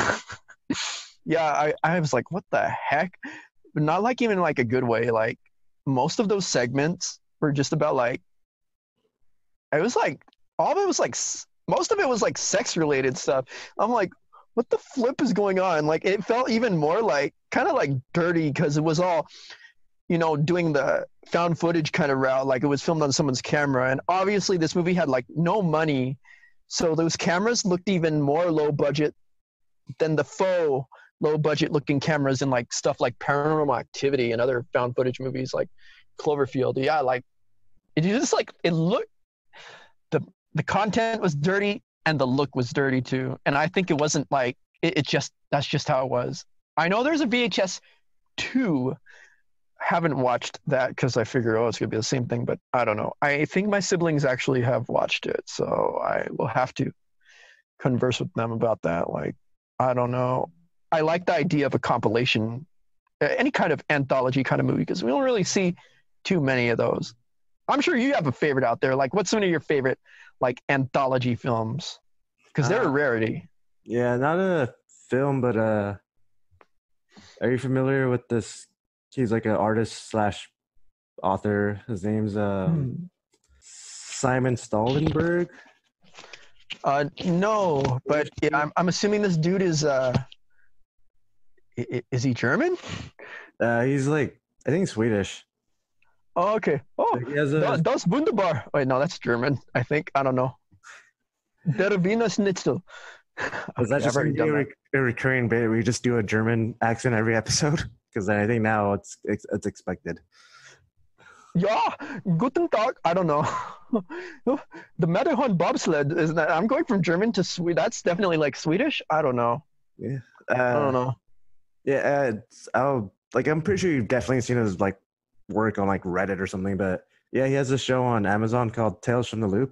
yeah, I I was like, what the heck? But not like even like a good way. Like most of those segments were just about like. It was like, all of it was like, most of it was like sex related stuff. I'm like, what the flip is going on? Like, it felt even more like, kind of like dirty because it was all, you know, doing the found footage kind of route. Like it was filmed on someone's camera. And obviously this movie had like no money. So those cameras looked even more low budget than the faux low budget looking cameras in like stuff like Paranormal Activity and other found footage movies like Cloverfield. Yeah, like, it just like, it looked, The the content was dirty and the look was dirty too. And I think it wasn't like it, it just that's just how it was. I know there's a V H S two. Haven't watched that because I figure oh it's gonna be the same thing, but I don't know. I think my siblings actually have watched it, so I will have to converse with them about that. Like, I don't know. I like the idea of a compilation, any kind of anthology kind of movie, because we don't really see too many of those. I'm sure you have a favorite out there. Like, what's some of your favorite, like, anthology films? Because they're uh, a rarity. Yeah, not a film, but uh, are you familiar with this? He's like an artist slash author. His name's uh, hmm. Simon Stoltenberg. Uh, no, but yeah, I'm I'm assuming this dude is uh, is he German? Uh, he's like I think Swedish. Oh, okay. Oh, a... das wunderbar. Wait, no, that's German. I think. I don't know. Der Wiener Schnitzel. Is that just going to be a, re- a recurring bit where you just do a German accent every episode? Because I think now it's, it's it's expected. Yeah, guten Tag. I don't know. The Matterhorn bobsled is that I'm going from German to Swedish. That's definitely like Swedish. I don't know. Yeah, uh, I don't know. Yeah, uh, it's, I'll like. I'm pretty sure you've definitely seen his like work on like Reddit or something. But yeah, he has a show on Amazon called Tales from the Loop.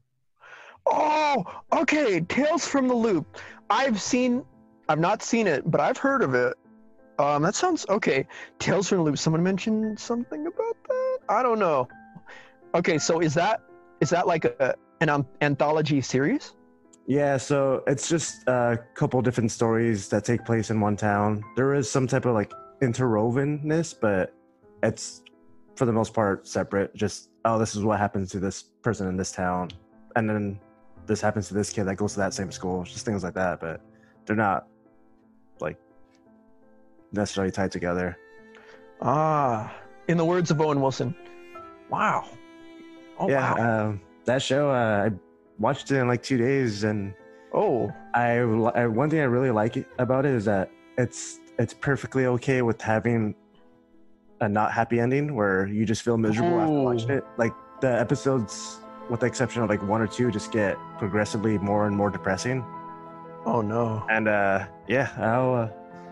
Oh, okay. Tales from the Loop. I've seen. I've not seen it, but I've heard of it. Um, that sounds okay. Tales from the Loop. Someone mentioned something about that. I don't know. Okay, so is that is that like a an um, anthology series? Yeah, so it's just a couple different stories that take place in one town. There is some type of like interwovenness, but it's for the most part separate. Just oh, this is what happens to this person in this town, and then this happens to this kid that goes to that same school. Just things like that, but they're not like necessarily tied together. Ah, in the words of Owen Wilson. Wow. Oh, yeah, wow. Um, that show, uh, I watched it in like two days, and oh, I, I one thing I really like about it is that it's it's perfectly okay with having a not happy ending where you just feel miserable Ooh. after watching it. Like the episodes, with the exception of like one or two, just get progressively more and more depressing. Oh no! And uh, yeah, I'll uh,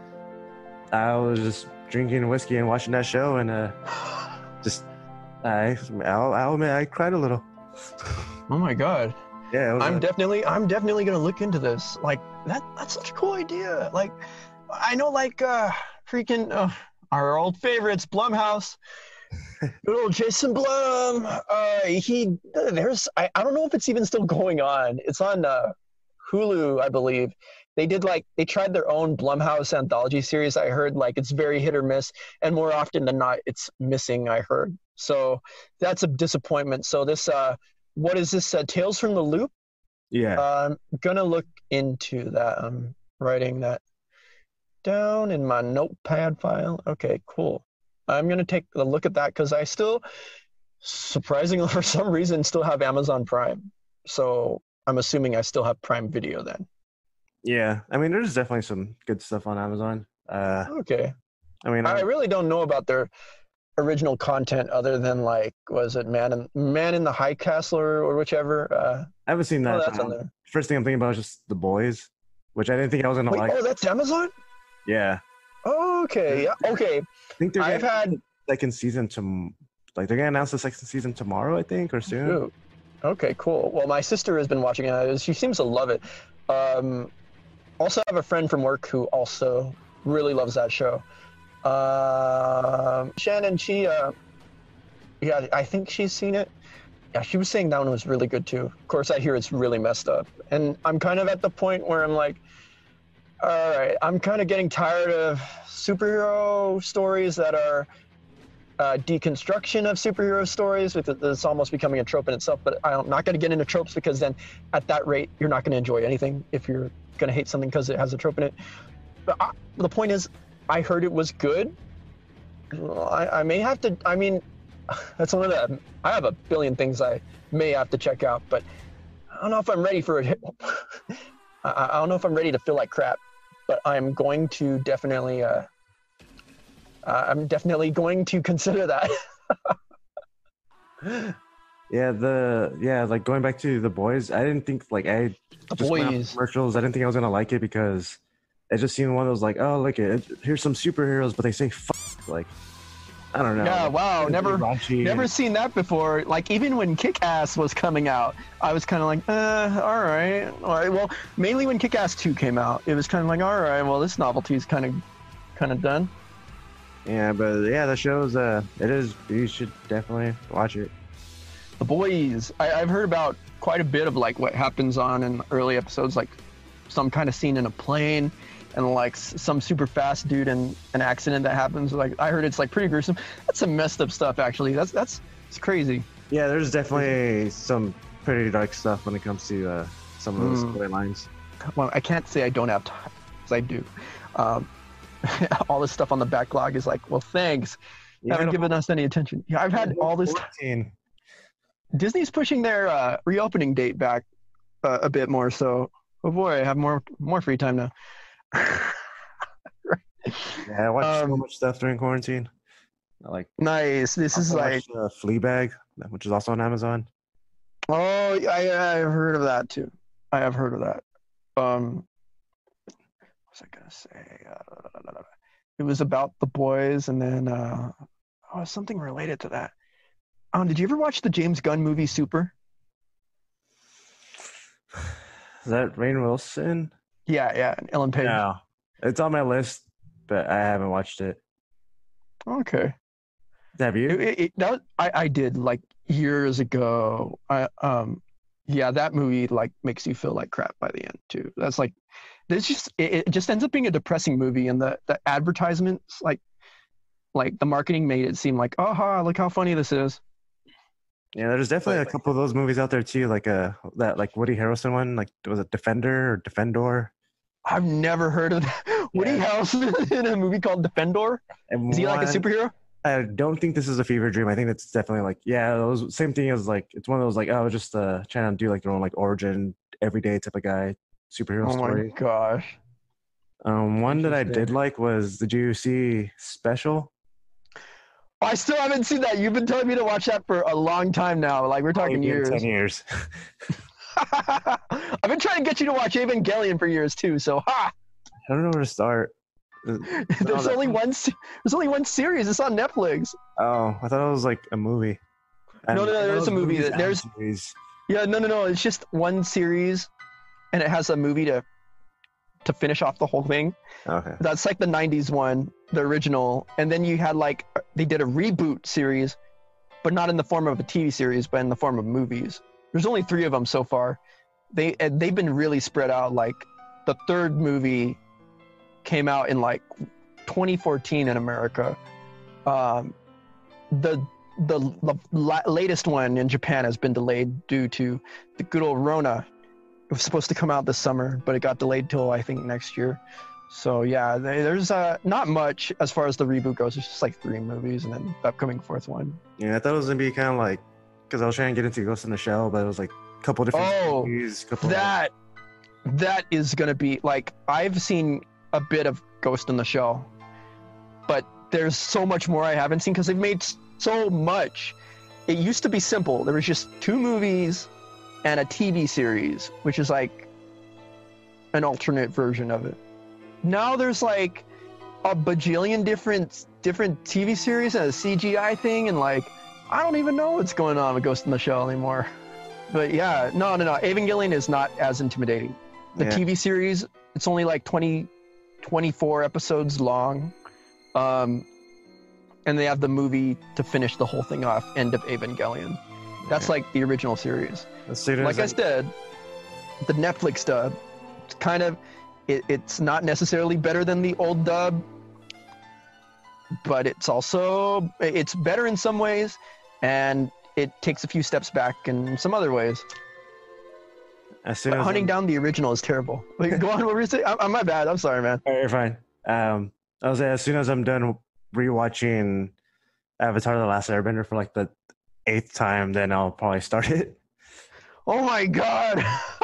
I was just drinking whiskey and watching that show, and uh, just. I, I'll, I'll admit I cried a little. Oh my god! Yeah, I'm a... definitely, I'm definitely gonna look into this. Like that, that's such a cool idea. Like, I know, like, uh, freaking uh, our old favorites, Blumhouse, good old Jason Blum. Uh, he, there's, I, I don't know if it's even still going on. It's on uh, Hulu, I believe. They did like they tried their own Blumhouse anthology series. I heard like it's very hit or miss, and more often than not, it's missing. I heard. So that's a disappointment. So this, uh, what is this? Uh, Tales from the Loop? Yeah. Uh, I'm gonna look into that. I'm writing that down in my notepad file. Okay, cool. I'm gonna take a look at that because I still, surprisingly for some reason, still have Amazon Prime. So I'm assuming I still have Prime Video then. Yeah, I mean, there's definitely some good stuff on Amazon. Uh, okay. I mean, I I really don't know about their original content other than like, was it Man in Man in the High Castle or, or whichever? Uh, I haven't seen that. Oh, that's on there. First thing I'm thinking about is just The Boys, which I didn't think I was gonna Wait, like. Oh, that's Amazon? Yeah. Oh, okay. Yeah. Okay. I think they're I've had second season to like they're gonna announce the second season tomorrow, I think, or soon. Shoot. Okay, cool. Well, my sister has been watching it. She seems to love it. Um, also, I have a friend from work who also really loves that show. Uh, Shannon, she, uh, yeah, I think she's seen it. Yeah, she was saying that one was really good too. Of course, I hear it's really messed up. And I'm kind of at the point where I'm like, all right, I'm kind of getting tired of superhero stories that are uh, deconstruction of superhero stories. Because it's almost becoming a trope in itself. But I'm not going to get into tropes because then at that rate, you're not going to enjoy anything if you're going to hate something because it has a trope in it. But I, the point is, I heard it was good. I, I may have to, I mean, that's one of the, I have a billion things I may have to check out, but I don't know if I'm ready for it. I, I don't know if I'm ready to feel like crap, but I'm going to definitely, uh, uh, I'm definitely going to consider that. Yeah, the, yeah, like going back to The Boys, I didn't think, like, I The just went off Boys. commercials, I didn't think I was going to like it because it just seemed one of those, like, oh, look, it, here's some superheroes, but they say fuck, like, I don't know. Yeah, like, wow, it's never, raunchy never and- seen that before. Like, even when Kick-Ass was coming out, I was kind of like, uh, all right. All right. Well, mainly when Kick-Ass two came out, it was kind of like, all right, well, this novelty is kind of, kind of done. Yeah, but yeah, the show's, uh, it is, you should definitely watch it. The Boys. I, I've heard about quite a bit of like what happens on in early episodes, like some kind of scene in a plane, and like s- some super fast dude and an accident that happens. Like I heard it's like pretty gruesome. That's some messed up stuff, actually. That's that's it's crazy. Yeah, there's definitely some pretty dark stuff when it comes to uh, some of those Mm. storylines. Well, I can't say I don't have time, because I do. Um, all this stuff on the backlog is like, well, thanks. You Haven't had a given us any attention. Yeah, I've had all this. fourteen. Disney's pushing their uh, reopening date back uh, a bit more, so oh boy, I have more more free time now. Yeah, I watched so Um, much stuff during quarantine. Like, Nice. This is also like, watched, uh, Fleabag, which is also on Amazon. oh, I I've heard of that too. I have heard of that. Um, what was I gonna say? Uh, it was about the boys, and then uh, oh, something related to that. Um, did you ever watch the James Gunn movie Super? Is that Rainn Wilson? Yeah, yeah, and Ellen Page. No, it's on my list, but I haven't watched it. Okay. Have you? It, it, it- that I, I did like years ago. I um yeah, that movie like makes you feel like crap by the end too. That's like there's just it, it just ends up being a depressing movie, and the the advertisements like like the marketing made it seem like, oh ha, look how funny this is. Yeah, there's definitely a But- couple of those movies out there too, like uh that like Woody Harrelson one, like was it Defender or Defendor? I've never heard of that. Woody Yeah. Harrelson in a movie called Defendor. And Is he like a one- superhero? I don't think this is a fever dream. I think it's definitely like, yeah, it was same thing as like, it's one of those like, oh, just uh, trying to do like their own like origin, everyday type of guy superhero Oh story. my gosh. Um, one that I did Interesting. like was, did you see Special? I still haven't seen that. You've been telling me to watch that for a long time now. Like we're talking Maybe in years. ten years. I've been trying to get you to watch Evangelion for years too. So ha! I don't know where to start. Uh, There's that- only one. se- There's only one series. It's on Netflix. Oh, I thought it was like a movie. No, no, no, I know there's a it's movie movies that- and there's- series. Yeah, no, no, no. It's just one series, and it has a movie to to finish off the whole thing. Okay. That's like the nineties one, the original, and then you had like they did a reboot series, but not in the form of a T V series, but in the form of movies. There's only three of them so far. They and they've been really spread out. Like the third movie came out in like twenty fourteen in America. Um, the the, the la- latest one in Japan has been delayed due to the good old Rona. It was supposed to come out this summer, but it got delayed till I think next year. So yeah, they, there's uh, not much as far as the reboot goes. It's just like three movies and then the upcoming fourth one. Yeah, I thought it was gonna be kind of like, because I was trying to get into Ghost in the Shell, but it was like a couple different Oh, movies, couple That that is gonna be like I've seen a bit of Ghost in the Shell, but there's so much more I haven't seen because they've made s- so much. It used to be simple. There was just two movies and a T V series, which is like an alternate version of it. Now there's like a bajillion different different T V series and a C G I thing, and like I don't even know what's going on with Ghost in the Shell anymore. But yeah, no, no, no. Evangelion is not as intimidating. The Yeah. T V series, it's only like twenty, twenty-four episodes long. Um, and they have the movie to finish the whole thing off, End of Evangelion. That's like the original series. As soon as Like I said, the Netflix dub, it's kind of, it, it's not necessarily better than the old dub, but it's also, it's better in some ways, and it takes a few steps back in some other ways. as soon But as hunting I'm- down the original is terrible. Like, go on, what were you saying? I'm, I'm my bad. I'm sorry, man. All right, you're fine. Um, I was as soon as I'm done rewatching Avatar: The Last Airbender for like the eighth time, then I'll probably start it. Oh my god,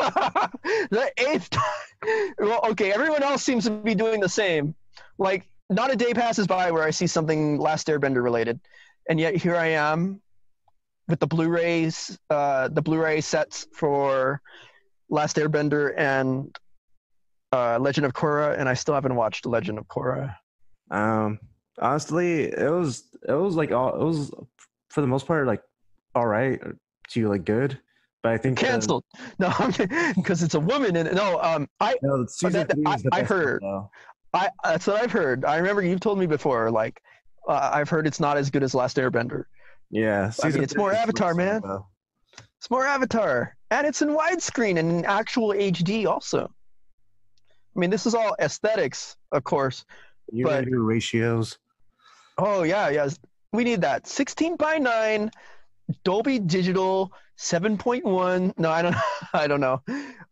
the eighth time. Well, okay, everyone else seems to be doing the same. Like, not a day passes by where I see something Last Airbender related, and yet here I am with the Blu-rays, uh, the Blu-ray sets for Last Airbender and uh, Legend of Korra, and I still haven't watched Legend of Korra. Um, honestly, it was it was like all it was for the most part like all right to like good, but I think the- Cancelled. No, because it's a woman in it. No, um, I no, the season that- three I- is the I best one, heard. though. I that's what I've heard. I remember you've told me before. Like, uh, I've heard it's not as good as Last Airbender. Yeah, I mean, season it's three more is the Avatar, best one, man. though. It's more Avatar, and it's in widescreen and in actual H D also. I mean, this is all aesthetics, of course. You But- need your ratios. Oh yeah, yeah. We need that sixteen by nine, Dolby Digital seven point one. No, I don't. I don't know.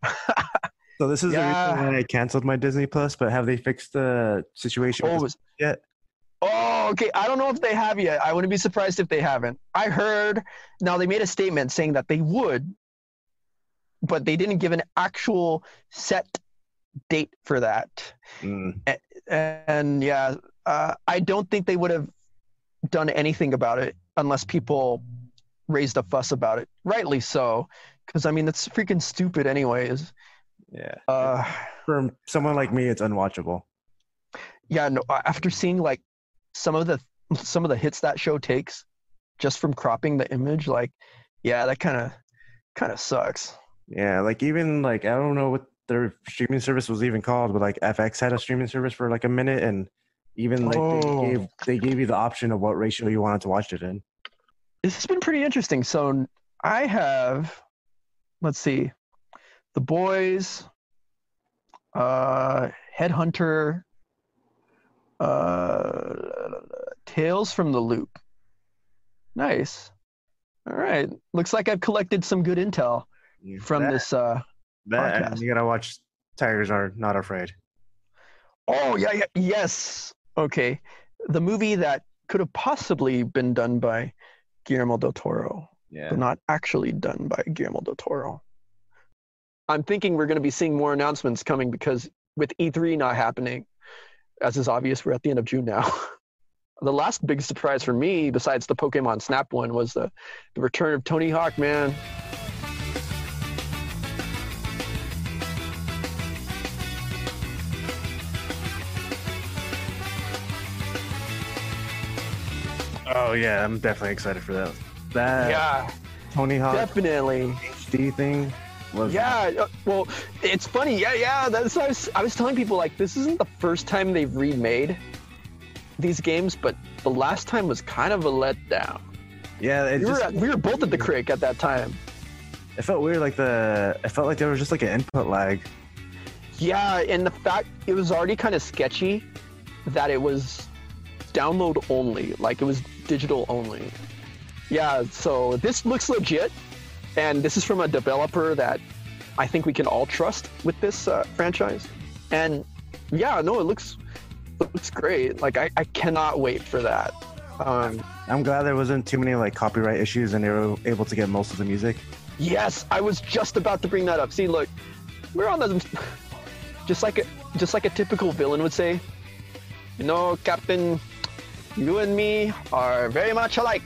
So this is Yeah. the reason why I canceled my Disney Plus. But have they fixed the situation Oh, with was- this yet? Oh, okay. I don't know if they have yet. I wouldn't be surprised if they haven't. I heard. Now they made a statement saying that they would, but they didn't give an actual set date for that. Mm. And yeah, uh, I don't think they would have done anything about it unless people raised a fuss about it. Rightly so, because I mean it's freaking stupid, anyways. Yeah. Uh, For someone like me, it's unwatchable. yeah, no. After seeing like some of the some of the hits that show takes, just from cropping the image, like, yeah, that kind of kind of sucks. Yeah, like even like I don't know what their streaming service was even called, but like F X had a streaming service for like a minute, and even like Oh. they gave they gave you the option of what ratio you wanted to watch it in. This has been pretty interesting. So I have, let's see, The Boys, uh, Headhunter, uh, Tales from the Loop. Nice. All right. Looks like I've collected some good intel from that, this. Uh, that and podcast. you gotta watch Tigers Are Not Afraid. oh, yeah, yeah, yes. Okay. The movie that could have possibly been done by Guillermo del Toro, Yeah. but not actually done by Guillermo del Toro. I'm thinking we're going to be seeing more announcements coming because with E three not happening, as is obvious, we're at the end of June now. The last big surprise for me, besides the Pokemon Snap one, was the, the return of Tony Hawk, man. Oh yeah, I'm definitely excited for that. That Yeah, Tony Hawk definitely. H D thing was Yeah, uh, well, it's funny. Yeah, yeah. That's what I was, I was telling people, like, this isn't the first time they've remade these games, but the last time was kind of a letdown. yeah. It We just were, at, we were both at the crick at that time. it felt weird. Like the it felt like there was just like an input lag. Yeah, and the fact it was already kind of sketchy that it was download only, like it was digital only. Yeah, so this looks legit, and this is from a developer that I think we can all trust with this uh, franchise. And yeah, no, it looks it looks great. Like I, I cannot wait for that. Um, I'm glad there wasn't too many like copyright issues, and they were able to get most of the music. yes, I was just about to bring that up. See, look, we're on the just like a just like a typical villain would say. You know, Captain, you and me are very much alike.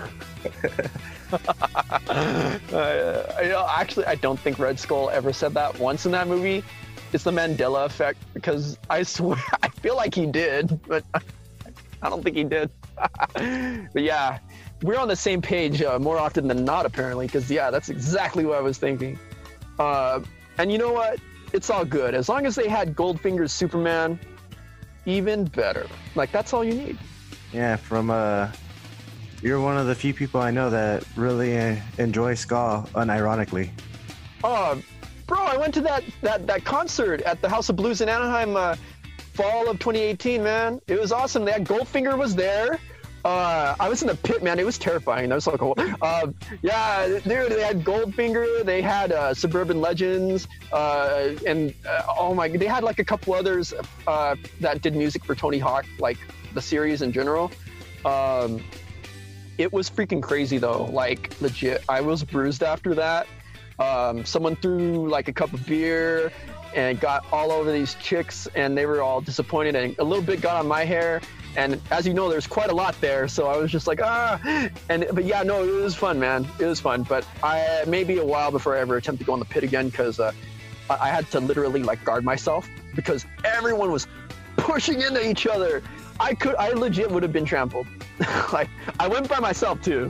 uh, you know, actually, I don't think Red Skull ever said that once in that movie. It's the Mandela effect, because I swear, I feel like he did, but I don't think he did. But yeah, we're on the same page uh, more often than not, apparently, because, yeah, that's exactly what I was thinking. Uh, and you know what? It's all good. As long as they had Goldfinger's Superman, even better. Like, that's all you need. Yeah, from uh, you're one of the few people I know that really uh, enjoy ska, unironically. Oh, bro, I went to that, that, that concert at the House of Blues in Anaheim uh, fall of twenty eighteen, man. It was awesome. They had Goldfinger was there. Uh, I was in the pit, man. It was terrifying. That was so cool. Uh, yeah, dude, they had Goldfinger. They had uh, Suburban Legends. Uh, and, uh, oh my, they had like a couple others uh, that did music for Tony Hawk, like the series in general. Um, it was freaking crazy, though. Like, legit. I was bruised after that. Um, someone threw like a cup of beer and got all over these chicks, and they were all disappointed, and a little bit got on my hair. And as you know, there's quite a lot there, so I was just like, ah. And but yeah, no, it was fun, man. It was fun, but I maybe a while before I ever attempt to go in the pit again, because uh, I had to literally like guard myself because everyone was pushing into each other. I could, I legit would have been trampled. Like, I went by myself too.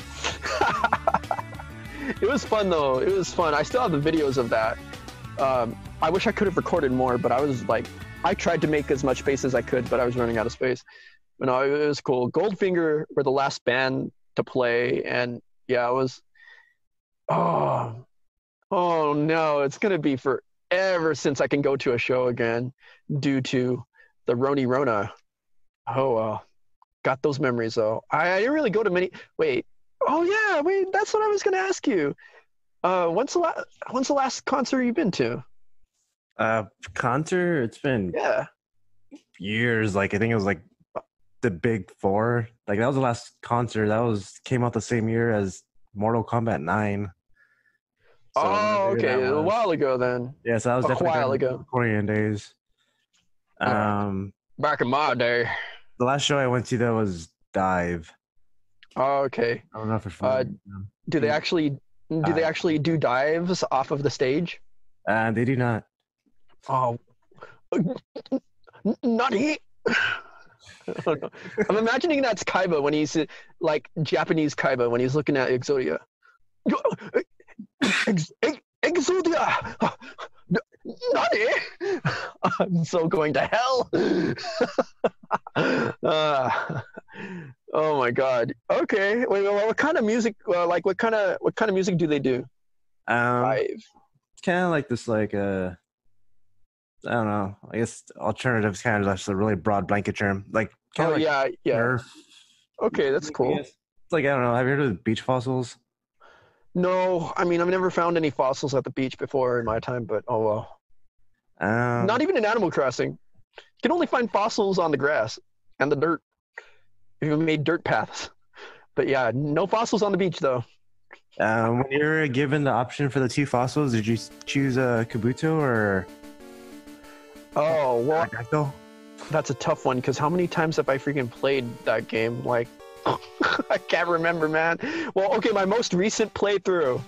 It was fun though. It was fun. I still have the videos of that. Um, I wish I could have recorded more, but I was like, I tried to make as much space as I could, but I was running out of space. But no, it was cool. Goldfinger were the last band to play, and yeah, it was. Oh, oh no! It's gonna be forever since I can go to a show again, due to the Roni Rona. Oh well, got those memories though. I, I didn't really go to many. Wait. Oh yeah, wait. That's what I was gonna ask you. Uh, when's the last? When's the last concert you've been to? Uh, concert? It's been Yeah. years. Like, I think it was like the Big Four. Like, that was the last concert. That was came out the same year as Mortal Kombat nine. So Oh, maybe okay. that A was- while ago then. Yeah, so that was A definitely while during ago. the Korean days. Um, Back in my day. the last show I went to though was Dive. Oh, okay. I don't know if it's Uh, from them. Do they actually do they Dive. actually do dives off of the stage? Uh, they do not. Oh, N- not he. Oh, no. I'm imagining that's Kaiba when he's uh, like Japanese Kaiba when he's looking at Exodia. Ex- ex- Exodia, Nani? I'm so going to hell. uh, oh my god. Okay. Wait, wait, what kind of music? Uh, like, what kind of what kind of music do they do? Um, Live. it's kind of like this, like uh, I don't know. I guess alternative is kind of just a really broad blanket term. Like, kind Oh of like yeah, yeah. Nerf. Okay, that's I cool. guess. It's like, I don't know. Have you heard of beach fossils? No, I mean, I've never found any fossils at the beach before in my time, but oh well. Um, Not even in Animal Crossing. You can only find fossils on the grass and the dirt. If you made dirt paths. But yeah, no fossils on the beach though. Um, when you were given the option for the two fossils, did you choose a uh, Kabuto or Oh, well, Pterodactyl? that's a tough one because how many times have I freaking played that game? Like, I can't remember, man. Well, okay, my most recent playthrough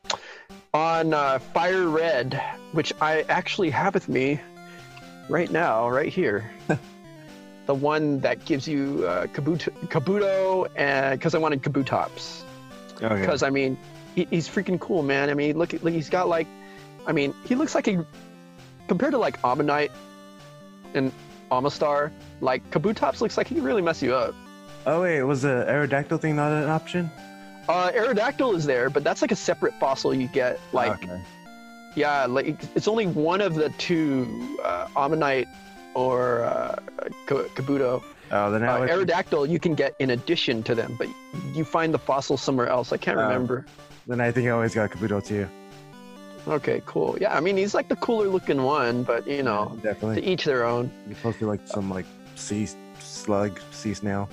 on uh, Fire Red, which I actually have with me right now, right here. The one that gives you uh, Kabuto, Kabuto, and because I wanted Kabutops. Okay. Because I mean, he, he's freaking cool, man. I mean, look, look, he's got like, I mean, he looks like a compared to like Ammonite and Amistar, like Kabutops looks like he can really mess you up. Oh wait, was the Aerodactyl thing not an option? Uh, Aerodactyl is there, but that's like a separate fossil you get. Like, Okay. yeah, like it's only one of the two, uh, Ammonite or uh, K- Kabuto. Oh, then Uh, I would. Aerodactyl you can get in addition to them, but you find the fossil somewhere else. I can't Oh. remember. Then I think I always got Kabuto too. Okay, cool. Yeah, I mean, he's like the cooler looking one, but you know, to Definitely. each their own. You're supposed to be like some like sea slug, sea snail.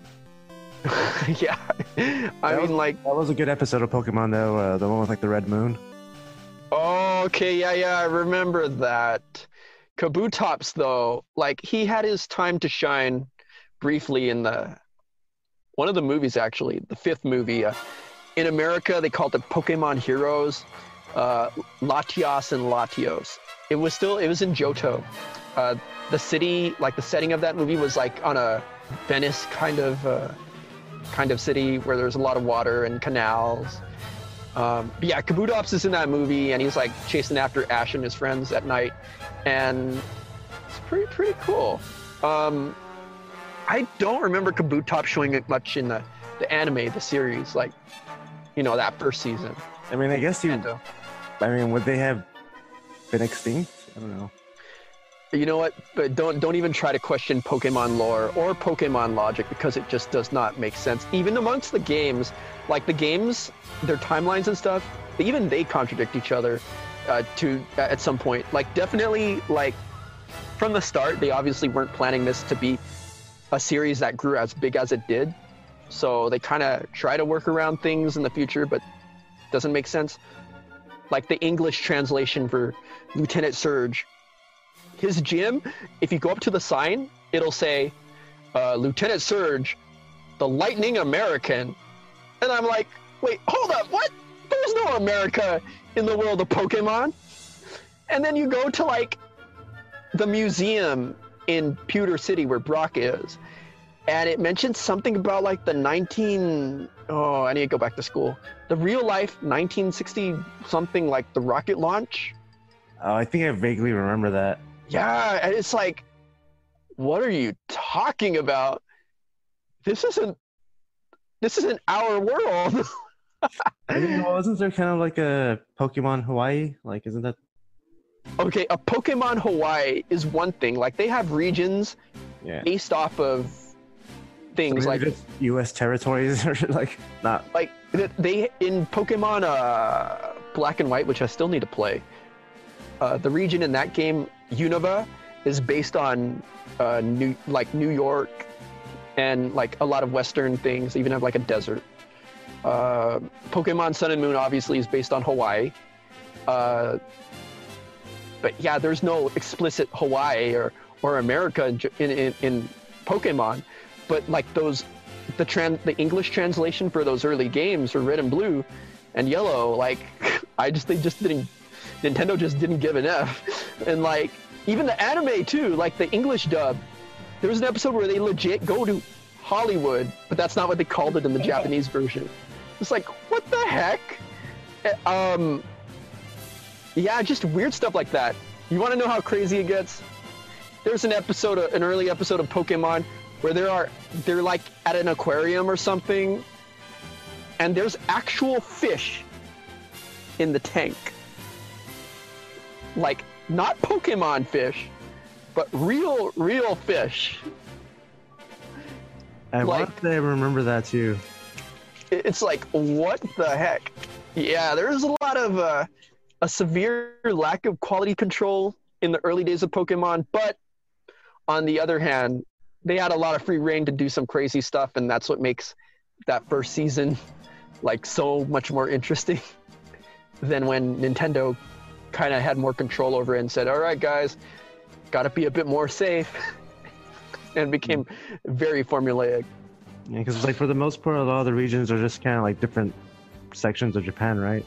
Yeah, I That mean, was- like, That was a good episode of Pokemon though. Uh, the one with like the red moon. oh, okay, yeah, yeah, I remember that. Kabutops, though, like he had his time to shine briefly in the one of the movies, actually, the fifth movie. Uh, in America, they called it Pokemon Heroes, uh, Latios and Latios. It was still, it was in Johto. Uh, the city, like the setting of that movie was like on a Venice kind of uh, kind of city where there's a lot of water and canals. Um, but yeah, Kabutops is in that movie, and he's like chasing after Ash and his friends at night, and it's pretty pretty cool. Um, I don't remember Kabutops showing it much in the, the anime, the series, like, you know, that first season. I mean, I guess you. Nintendo. I mean, would they have been extinct? I don't know. You know what? But don't don't even try to question Pokemon lore or Pokemon logic, because it just does not make sense. Even amongst the games, like the games, their timelines and stuff, even they contradict each other uh, to uh, at some point. Like definitely, like from the start, they obviously weren't planning this to be a series that grew as big as it did. So they kind of try to work around things in the future, but doesn't make sense. Like the English translation for Lieutenant Surge. His gym, if you go up to the sign, it'll say, uh, Lieutenant Surge, the Lightning American. And I'm like, wait, hold up, what? There's no America in the world of Pokemon. And then you go to like the museum in Pewter City where Brock is, and it mentions something about like the nineteen, oh, I need to go back to school. The real life nineteen sixty something, like the rocket launch. Oh, I think I vaguely remember that. Yeah, and it's like, what are you talking about? This isn't, this isn't our world. I mean, wasn't there kind of like a Pokemon Hawaii? Like, isn't that? Okay, a Pokemon Hawaii is one thing. Like, they have regions Yeah. based off of things So like, maybe just U S territories or like not. like they in Pokemon uh, Black and White, which I still need to play. Uh, the region in that game, Unova, is based on uh, New like New York and like a lot of Western things. They even have like a desert. Uh, Pokemon Sun and Moon obviously is based on Hawaii. Uh, but yeah, there's no explicit Hawaii or, or America in, in, in Pokemon. But like those, the trans, the English translation for those early games for Red and Blue and Yellow, like I just, they just didn't, Nintendo just didn't give an F. And like, even the anime too, like the English dub, there was an episode where they legit go to Hollywood, but that's not what they called it in the Japanese version. It's like, what the heck? Um, yeah, just weird stuff like that. You want to know how crazy it gets? There's an episode, an early episode of Pokemon where there are, they're like at an aquarium or something, and there's actual fish in the tank. Like, not Pokemon fish, but real, real fish. I like- want to remember that too. It's like, what the heck? Yeah, there's a lot of uh, a severe lack of quality control in the early days of Pokemon, but on the other hand, they had a lot of free reign to do some crazy stuff, and that's what makes that first season like so much more interesting than when Nintendo kind of had more control over it and said, all right, guys, got to be a bit more safe, and became very formulaic. Yeah, because like for the most part, a lot of the regions are just kind of like different sections of Japan, right?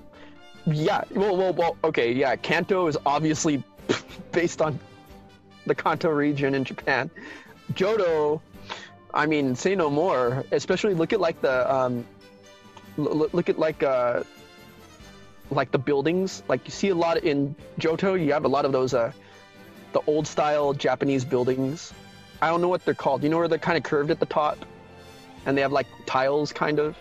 Yeah, well, well, well, okay, yeah, Kanto is obviously based on the Kanto region in Japan. Johto, I mean, say no more. Especially look at like the, um, l- look at like, uh, like the buildings. Like you see a lot in Johto, you have a lot of those, uh, the old style Japanese buildings. I don't know what they're called. You know where they're kind of curved at the top? And they have like tiles, kind of.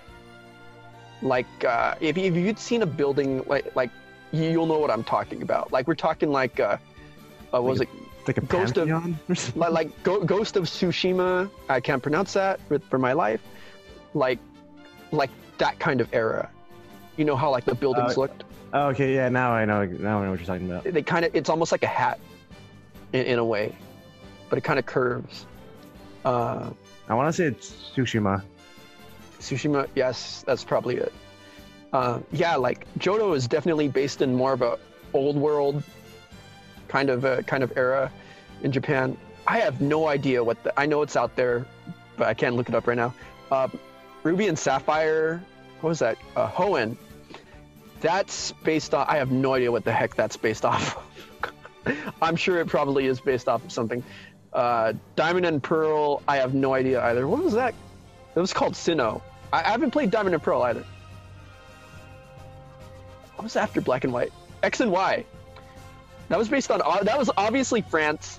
Like, uh, if, if you'd seen a building, like, like you'll know what I'm talking about. Like, we're talking like, uh, uh what was it? Like a Ghost of, pantheon or something? like, like Go- Ghost of Tsushima. I can't pronounce that for, for my life. Like, like that kind of era. You know how like the buildings Uh, looked? Oh, okay, yeah. Now I know. Now I know what you're talking about. They kind of, it's almost like a hat in, in a way, but it kind of curves. Uh, I want to say it's Tsushima. Tsushima, yes, that's probably it. Uh, yeah, like Johto is definitely based in more of a old world kind of uh, kind of era in Japan. I have no idea what the, I know it's out there, but I can't look it up right now. Uh, Ruby and Sapphire, what was that? Uh, Hoenn. That's based on. I have no idea what the heck that's based off of. I'm sure it probably is based off of something. Uh, Diamond and Pearl, I have no idea either. What was that? It was called Sinnoh. I, I haven't played Diamond and Pearl either. What was after Black and White? X and Y. That was based on, that was obviously France.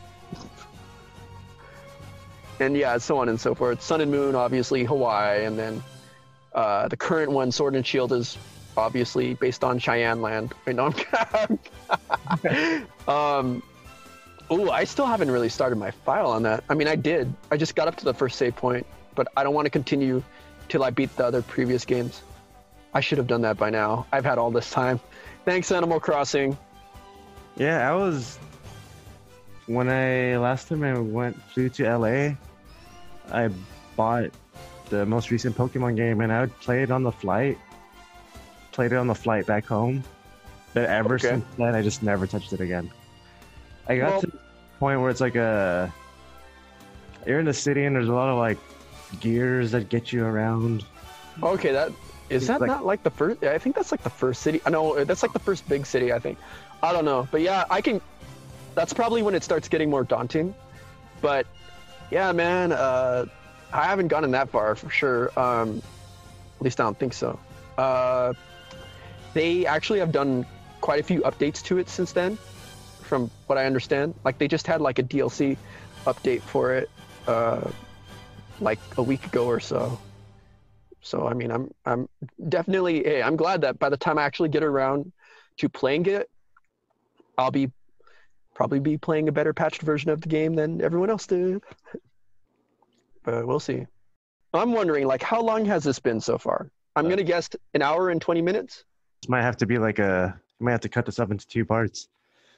And yeah, so on and so forth. Sun and Moon, obviously Hawaii, and then uh, the current one, Sword and Shield, is obviously based on Cheyenne Land. Wait, no, I'm um, ooh, I still haven't really started my file on that. I mean, I did. I just got up to the first save point, but I don't want to continue till I beat the other previous games. I should have done that by now. I've had all this time. Thanks, Animal Crossing. Yeah, I was... When I... Last time I went, flew to L A, I bought the most recent Pokemon game, and I would play it on the flight. Played it on the flight back home. But ever Okay. since then, I just never touched it again. I got Well- to the point where it's like a... You're in the city, and there's a lot of, like, gears that get you around. Okay, that is that Like- not like the first? I think that's like the first city. I know that's like the first big city. I think. I don't know, but yeah, I can. That's probably when it starts getting more daunting. But yeah, man, uh, I haven't gotten that far for sure. Um, at least I don't think so. Uh, they actually have done quite a few updates to it since then, from what I understand. Like they just had like a D L C update for it, uh, like a week ago or so. So I mean, I'm I'm definitely hey, I'm glad that by the time I actually get around to playing it, I'll be probably be playing a better patched version of the game than everyone else did. But we'll see. I'm wondering, like, how long has this been so far? I'm gonna guess an hour and twenty minutes. This might have to be like a... You might have to cut this up into two parts.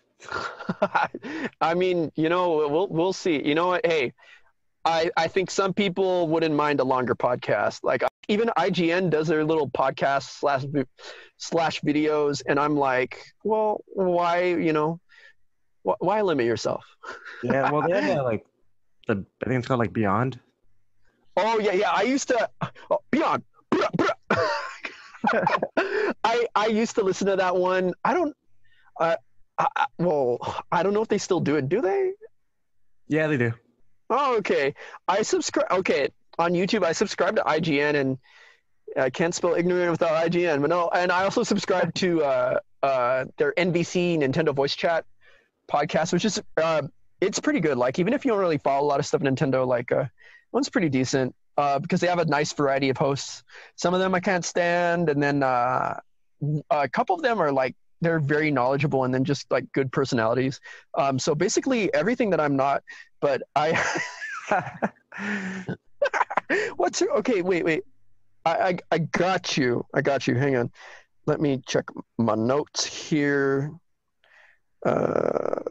I mean, you know, we'll we'll see. You know what? Hey, I I think some people wouldn't mind a longer podcast. Like even I G N does their little podcast slash vi- slash videos, and I'm like, well, why? You know, wh- why limit yourself? Yeah, well, they have that, like... The, I think it's called, like, Beyond. Oh yeah, yeah. I used to oh, Beyond. Bruh, bruh. I I used to listen to that one. I don't. Uh, I, I, well, I don't know if they still do it. Do they? Yeah, they do. Oh, okay. I subscribe. Okay, on YouTube, I subscribe to I G N, and I can't spell ignorant without I G N. But no, and I also subscribe to uh, uh, their N B C Nintendo Voice Chat podcast, which is uh, it's pretty good. Like even if you don't really follow a lot of stuff Nintendo, like uh, one's pretty decent uh, because they have a nice variety of hosts. Some of them I can't stand, and then uh, a couple of them are like they're very knowledgeable and then just like good personalities. Um, so basically everything that I'm not, but I. What's your, okay? Wait, wait. I, I I got you. I got you. Hang on. Let me check my notes here. Uh,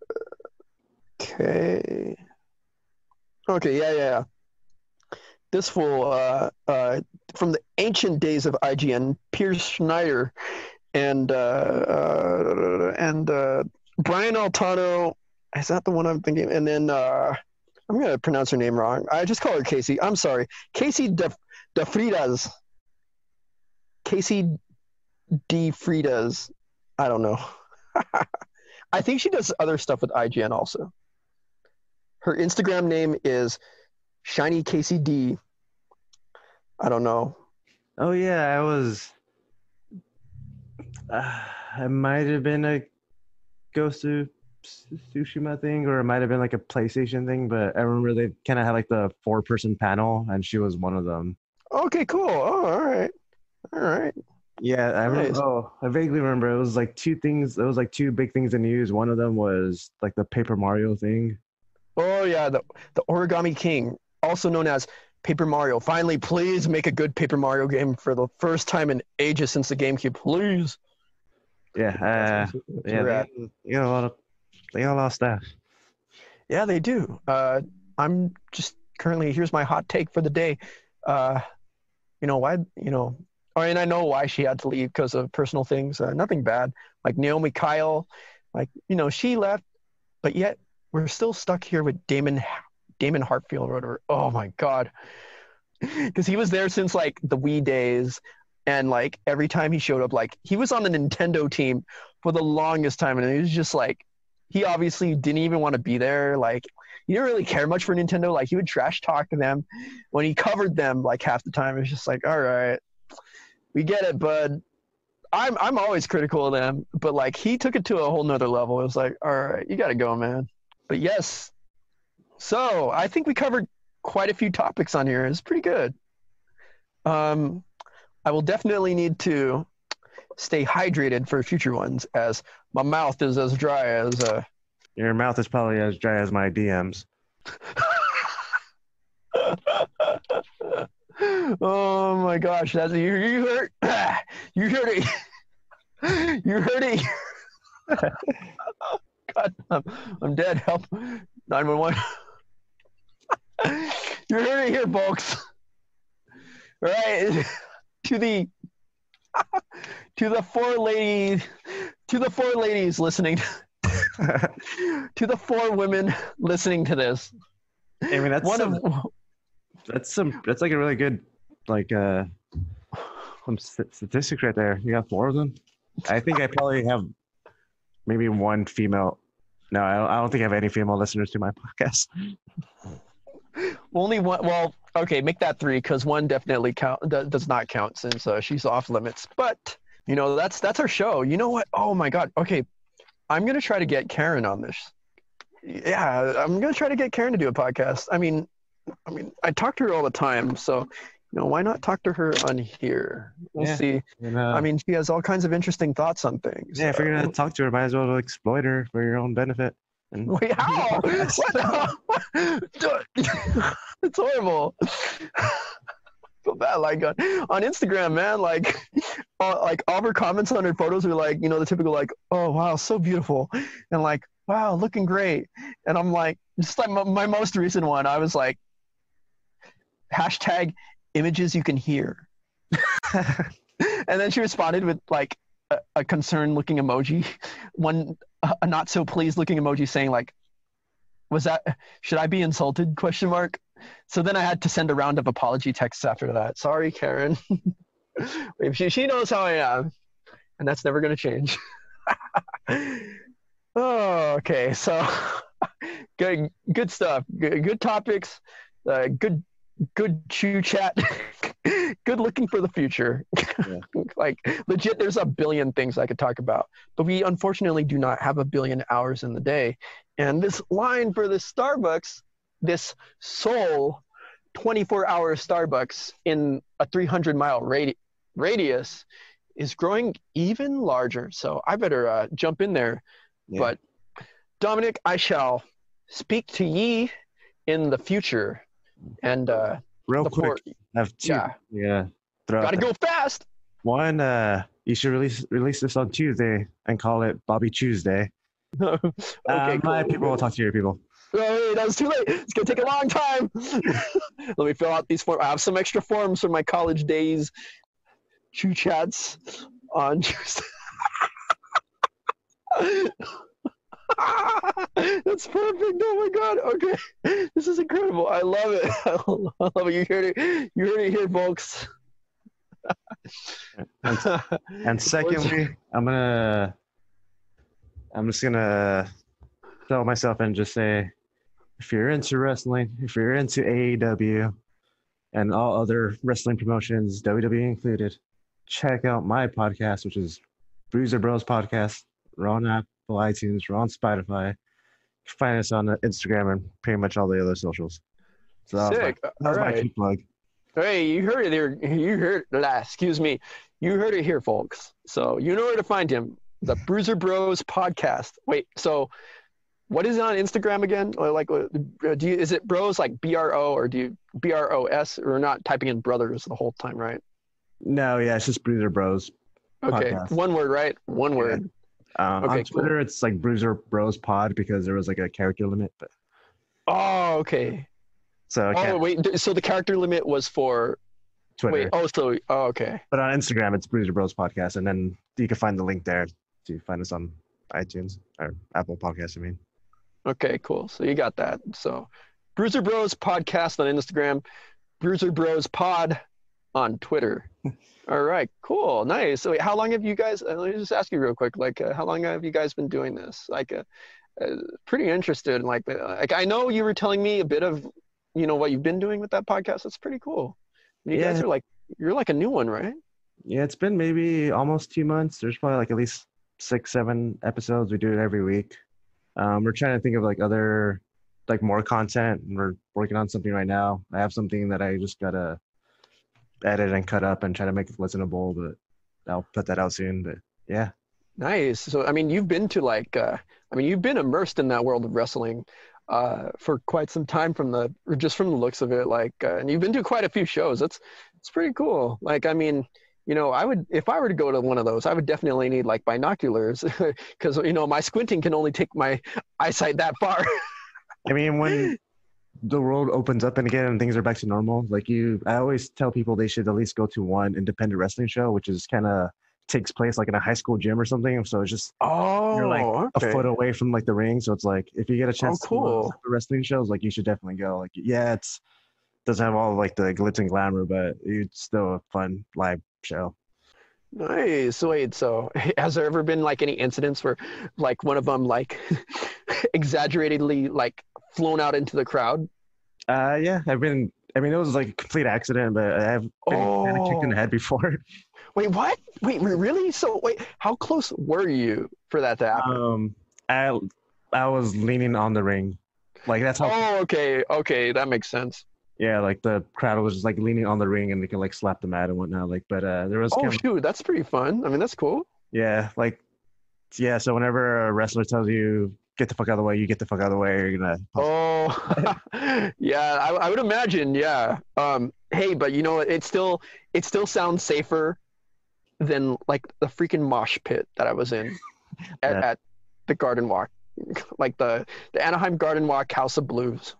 okay. Okay. Yeah, yeah. yeah. This fool, uh, uh, from the ancient days of I G N, Piers Schneider, and uh, uh, and uh, Brian Altano. Is that the one I'm thinking? And then uh, I'm gonna pronounce her name wrong. I just call her Casey. I'm sorry, Casey De De Fridas. Casey De Fridas. I don't know. I think she does other stuff with I G N also. Her Instagram name is Shiny Casey D. I don't know. Oh yeah, I was. Uh, it might have been a Ghost of Tsushima thing, or it might have been like a PlayStation thing. But I remember they kind of had like the four-person panel, and she was one of them. Okay, cool. Oh, all right, all right. Yeah, I remember. Nice. Oh, I vaguely remember. It was like two things. It was like two big things in news. One of them was like the Paper Mario thing. Oh yeah, the the Origami King, also known as Paper Mario. Finally, please make a good Paper Mario game for the first time in ages since the GameCube, please. Yeah, uh, That's where yeah, we're at. they, they got a lot of, they got a lot of stuff. Yeah, they do. Uh, I'm just currently, here's my hot take for the day. Uh, you know why? You know, I mean, I know why she had to leave because of personal things. Uh, nothing bad. Like Naomi Kyle, like you know, she left, but yet we're still stuck here with Damon Damon Hartfield or whatever. Oh my god, because he was there since like the Wii days, and like every time he showed up, like he was on the Nintendo team for the longest time, and it was just like he obviously didn't even want to be there. Like, he didn't really care much for Nintendo. Like, he would trash talk to them when he covered them. Like half the time, it was just like, all right, we get it, bud. I'm I'm always critical of them, but like he took it to a whole nother level. It was like, all right, you got to go, man. But yes, so I think we covered quite a few topics on here. It's pretty good. Um, I will definitely need to stay hydrated for future ones, as my mouth is as dry as uh Your mouth is probably as dry as my D Ms. Oh my gosh, that's you you heard you heard it you heard it God, I'm, I'm dead. Help. nine one one. You heard it here, folks. All right. To the to the four ladies to the four ladies listening to the four women listening to this. I mean, that's One some, of that's some that's like a really good like uh some st- statistics right there. You got four of them. I think I probably have maybe one female. No, I don't, I don't think I have any female listeners to my podcast. only one. Well, okay, make that three, because one definitely count d- does not count, since uh, she's off limits. But you know, that's that's our show. You know what? Oh my God. Okay, I'm gonna try to get Karen on this. Yeah, I'm gonna try to get Karen to do a podcast. I mean, I mean, I talk to her all the time, so you know, why not talk to her on here? We'll Yeah. see. And, uh, I mean, she has all kinds of interesting thoughts on things. yeah, if you're so- gonna talk to her, might as well exploit her for your own benefit. And Wait, how? It's horrible. Feel bad, like on, on Instagram, man. Like, uh, like all of her comments on her photos are like, you know, the typical like, "Oh wow, so beautiful," and like, "Wow, looking great." And I'm like, just like my, my most recent one, I was like, hashtag images you can hear. And then she responded with like a, a concerned looking emoji, one a, a not so pleased looking emoji saying like, was that, should I be insulted, question mark. So then I had to send a round of apology texts after that. Sorry, Karen. she, she knows how I am, and that's never going to change. Oh, okay. So good, good stuff. Good, good topics. Uh, good, good chew chat. Good looking for the future. Yeah. Like legit, there's a billion things I could talk about, but we unfortunately do not have a billion hours in the day. And this line for this Starbucks, this sole twenty-four hour Starbucks in a three hundred mile radi- radius is growing even larger. So I better uh, jump in there. Yeah. But Dominic, I shall speak to ye in the future. And uh, real before, quick, I have two. yeah. Yeah. Throw out gotta there. go fast. One, uh, you should release release this on Tuesday and call it Bobby Tuesday. Okay, um, cool. My people will talk to your people. Oh, wait, that was too late. It's gonna take a long time. Let me fill out these forms. I have some extra forms from my college days. Chew chats on Tuesday. That's perfect. Oh my God. Okay, this is incredible. I love it. I love it. You heard it. You heard it here, folks. And, and secondly, I'm gonna, I'm just gonna tell myself and just say, if you're into wrestling, if you're into A E W and all other wrestling promotions, W W E included, check out my podcast, which is Bruiser Bros Podcast. We're on Apple iTunes, we're on Spotify. You can find us on Instagram and pretty much all the other socials. So that was my, Sick. that All was my right. key plug. Hey, you heard it here. You heard ah, excuse me. You heard it here, folks. So you know where to find him. The Bruiser Bros Podcast. Wait, so what is it on Instagram again? Or like, uh, do you, is it Bros like B R O or do you B R O S, or not typing in brothers the whole time, right? No, yeah, it's just Bruiser Bros. Okay, Podcast. one word, right? One word. Um, Okay, on Twitter, it's like Bruiser Bros Pod because there was like a character limit. But Oh, okay. so I Oh, can't, wait. th- So the character limit was for Twitter. wait. Oh, so oh, okay. But on Instagram, it's Bruiser Bros Podcast, and then you can find the link there to find us on iTunes or Apple Podcasts. I mean, Okay, cool. So you got that. So Bruiser Bros Podcast on Instagram, Bruiser Bros Pod on Twitter. All right, cool, nice. So wait, how long have you guys? Uh, let me just ask you real quick. Like, uh, how long have you guys been doing this? Like, uh, uh, pretty interested. Like, uh, like I know you were telling me a bit of, you know, what you've been doing with that podcast. That's pretty cool. You Yeah. guys are like, you're like a new one, right? Yeah, it's been maybe almost two months. There's probably like at least six, seven episodes. We do it every week. Um, we're trying to think of like other, like more content. And we're working on something right now. I have something that I just gotta edit and cut up and try to make it listenable, but I'll put that out soon. But yeah. Nice. So, I mean, you've been to like, uh, I mean, you've been immersed in that world of wrestling uh, for quite some time from the, or just from the looks of it. Like, uh, and you've been to quite a few shows. That's, it's pretty cool. Like, I mean, you know, I would, if I were to go to one of those, I would definitely need like binoculars because, you know, my squinting can only take my eyesight that far. I mean, when the world opens up and again and things are back to normal, like you, I always tell people they should at least go to one independent wrestling show, which is kind of takes place like in a high school gym or something. So it's just, Oh, you're like okay. a foot away from like the ring. So it's like, if you get a chance Oh, cool. to go to wrestling shows, like you should definitely go. Like, yeah, it's doesn't have all like the glitz and glamour, but it's still a fun live show. Nice. So wait, so has there ever been like any incidents where like one of them like exaggeratedly like flown out into the crowd? Uh, yeah, I've been, I mean, it was like a complete accident, but I've been kind of kicked in the head before. Wait, what? Wait, re- really? So wait, how close were you for that to happen? Um, I, I was leaning on the ring. Like that's how, Oh, okay. Okay. That makes sense. yeah, like the crowd was just like leaning on the ring and they can like slap the mat and whatnot. Like, but uh, there was Oh, kind of, shoot. That's pretty fun. I mean, that's cool. yeah, like, yeah. So whenever a wrestler tells you get the fuck out of the way, you get the fuck out of the way. Or you're gonna. Oh, yeah. I, I would imagine. Yeah. Um. Hey, but you know what? It still it still sounds safer than like the freaking mosh pit that I was in at, Yeah. at the Garden Walk, like the the Anaheim Garden Walk House of Blues.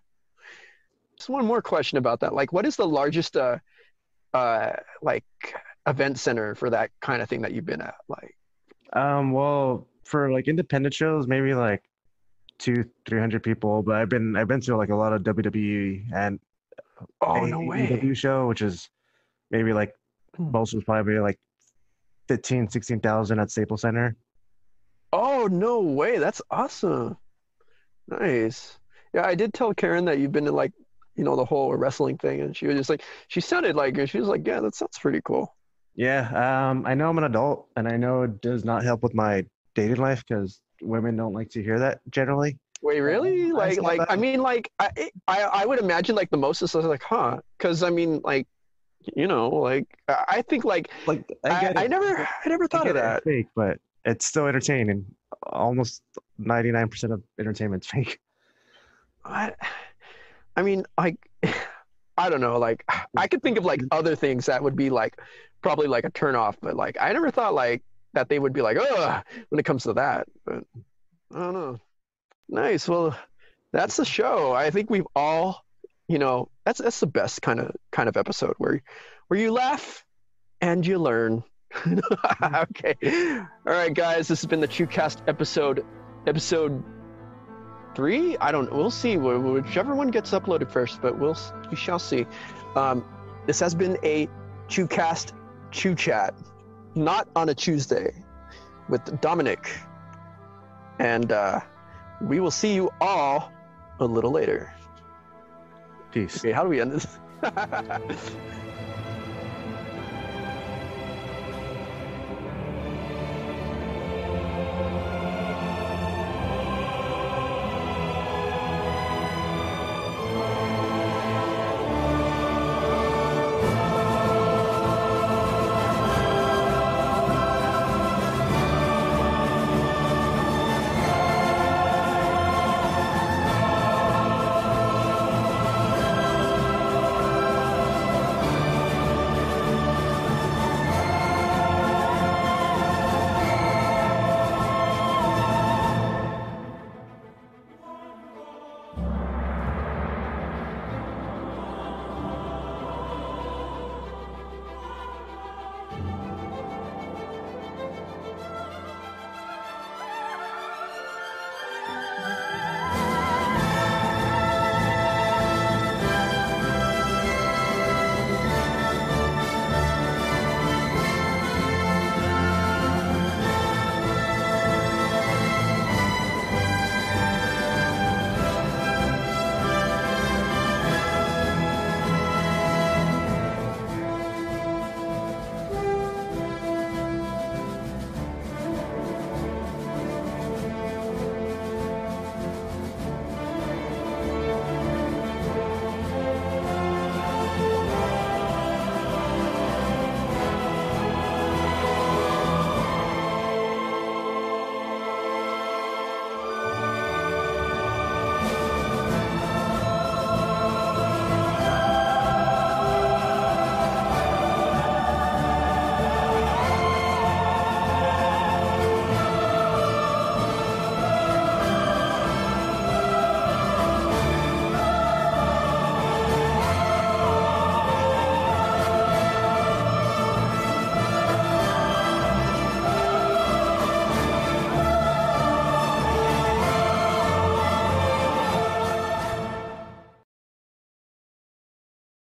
Just one more question about that. Like, what is the largest uh uh like event center for that kind of thing that you've been at? Like, Um. Well, for like independent shows, maybe like two, three hundred people. But I've been, I've been to like a lot of W W E and oh no A E way. W show, which is maybe like most was probably like fifteen, sixteen thousand at Staples Center. Oh no way. That's awesome. Nice. Yeah, I did tell Karen that you've been to like, you know, the whole wrestling thing, and she was just like, she sounded like, she was like, yeah, that sounds pretty cool. Yeah. Um. I know I'm an adult, and I know it does not help with my dating life because women don't like to hear that generally. Wait, really? I Like, saw like, that. I mean, like, I, I, I would imagine like the most is like, huh? Because I mean, like, you know, like, I I think like, Like I I, get I it. never, I never I thought get of it, that. it's fake, but it's still entertaining. Almost ninety-nine percent of entertainment's fake. I, I mean, like, I don't know. Like, I could think of like other things that would be like probably like a turn off, but like I never thought like that they would be like, ugh, when it comes to that. But I don't know. Nice. Well, that's the show. I think we've all, you know, that's that's the best kind of kind of episode where where you laugh and you learn. Okay. All right, guys. This has been the TrueCast episode, episode three. I don't. We'll see. Wh- Whichever one gets uploaded first, but we'll we shall see. Um, this has been a TrueCast Chew Chat, not on a Tuesday, with Dominic, and uh, we will see you all a little later. Peace. Okay, how do we end this?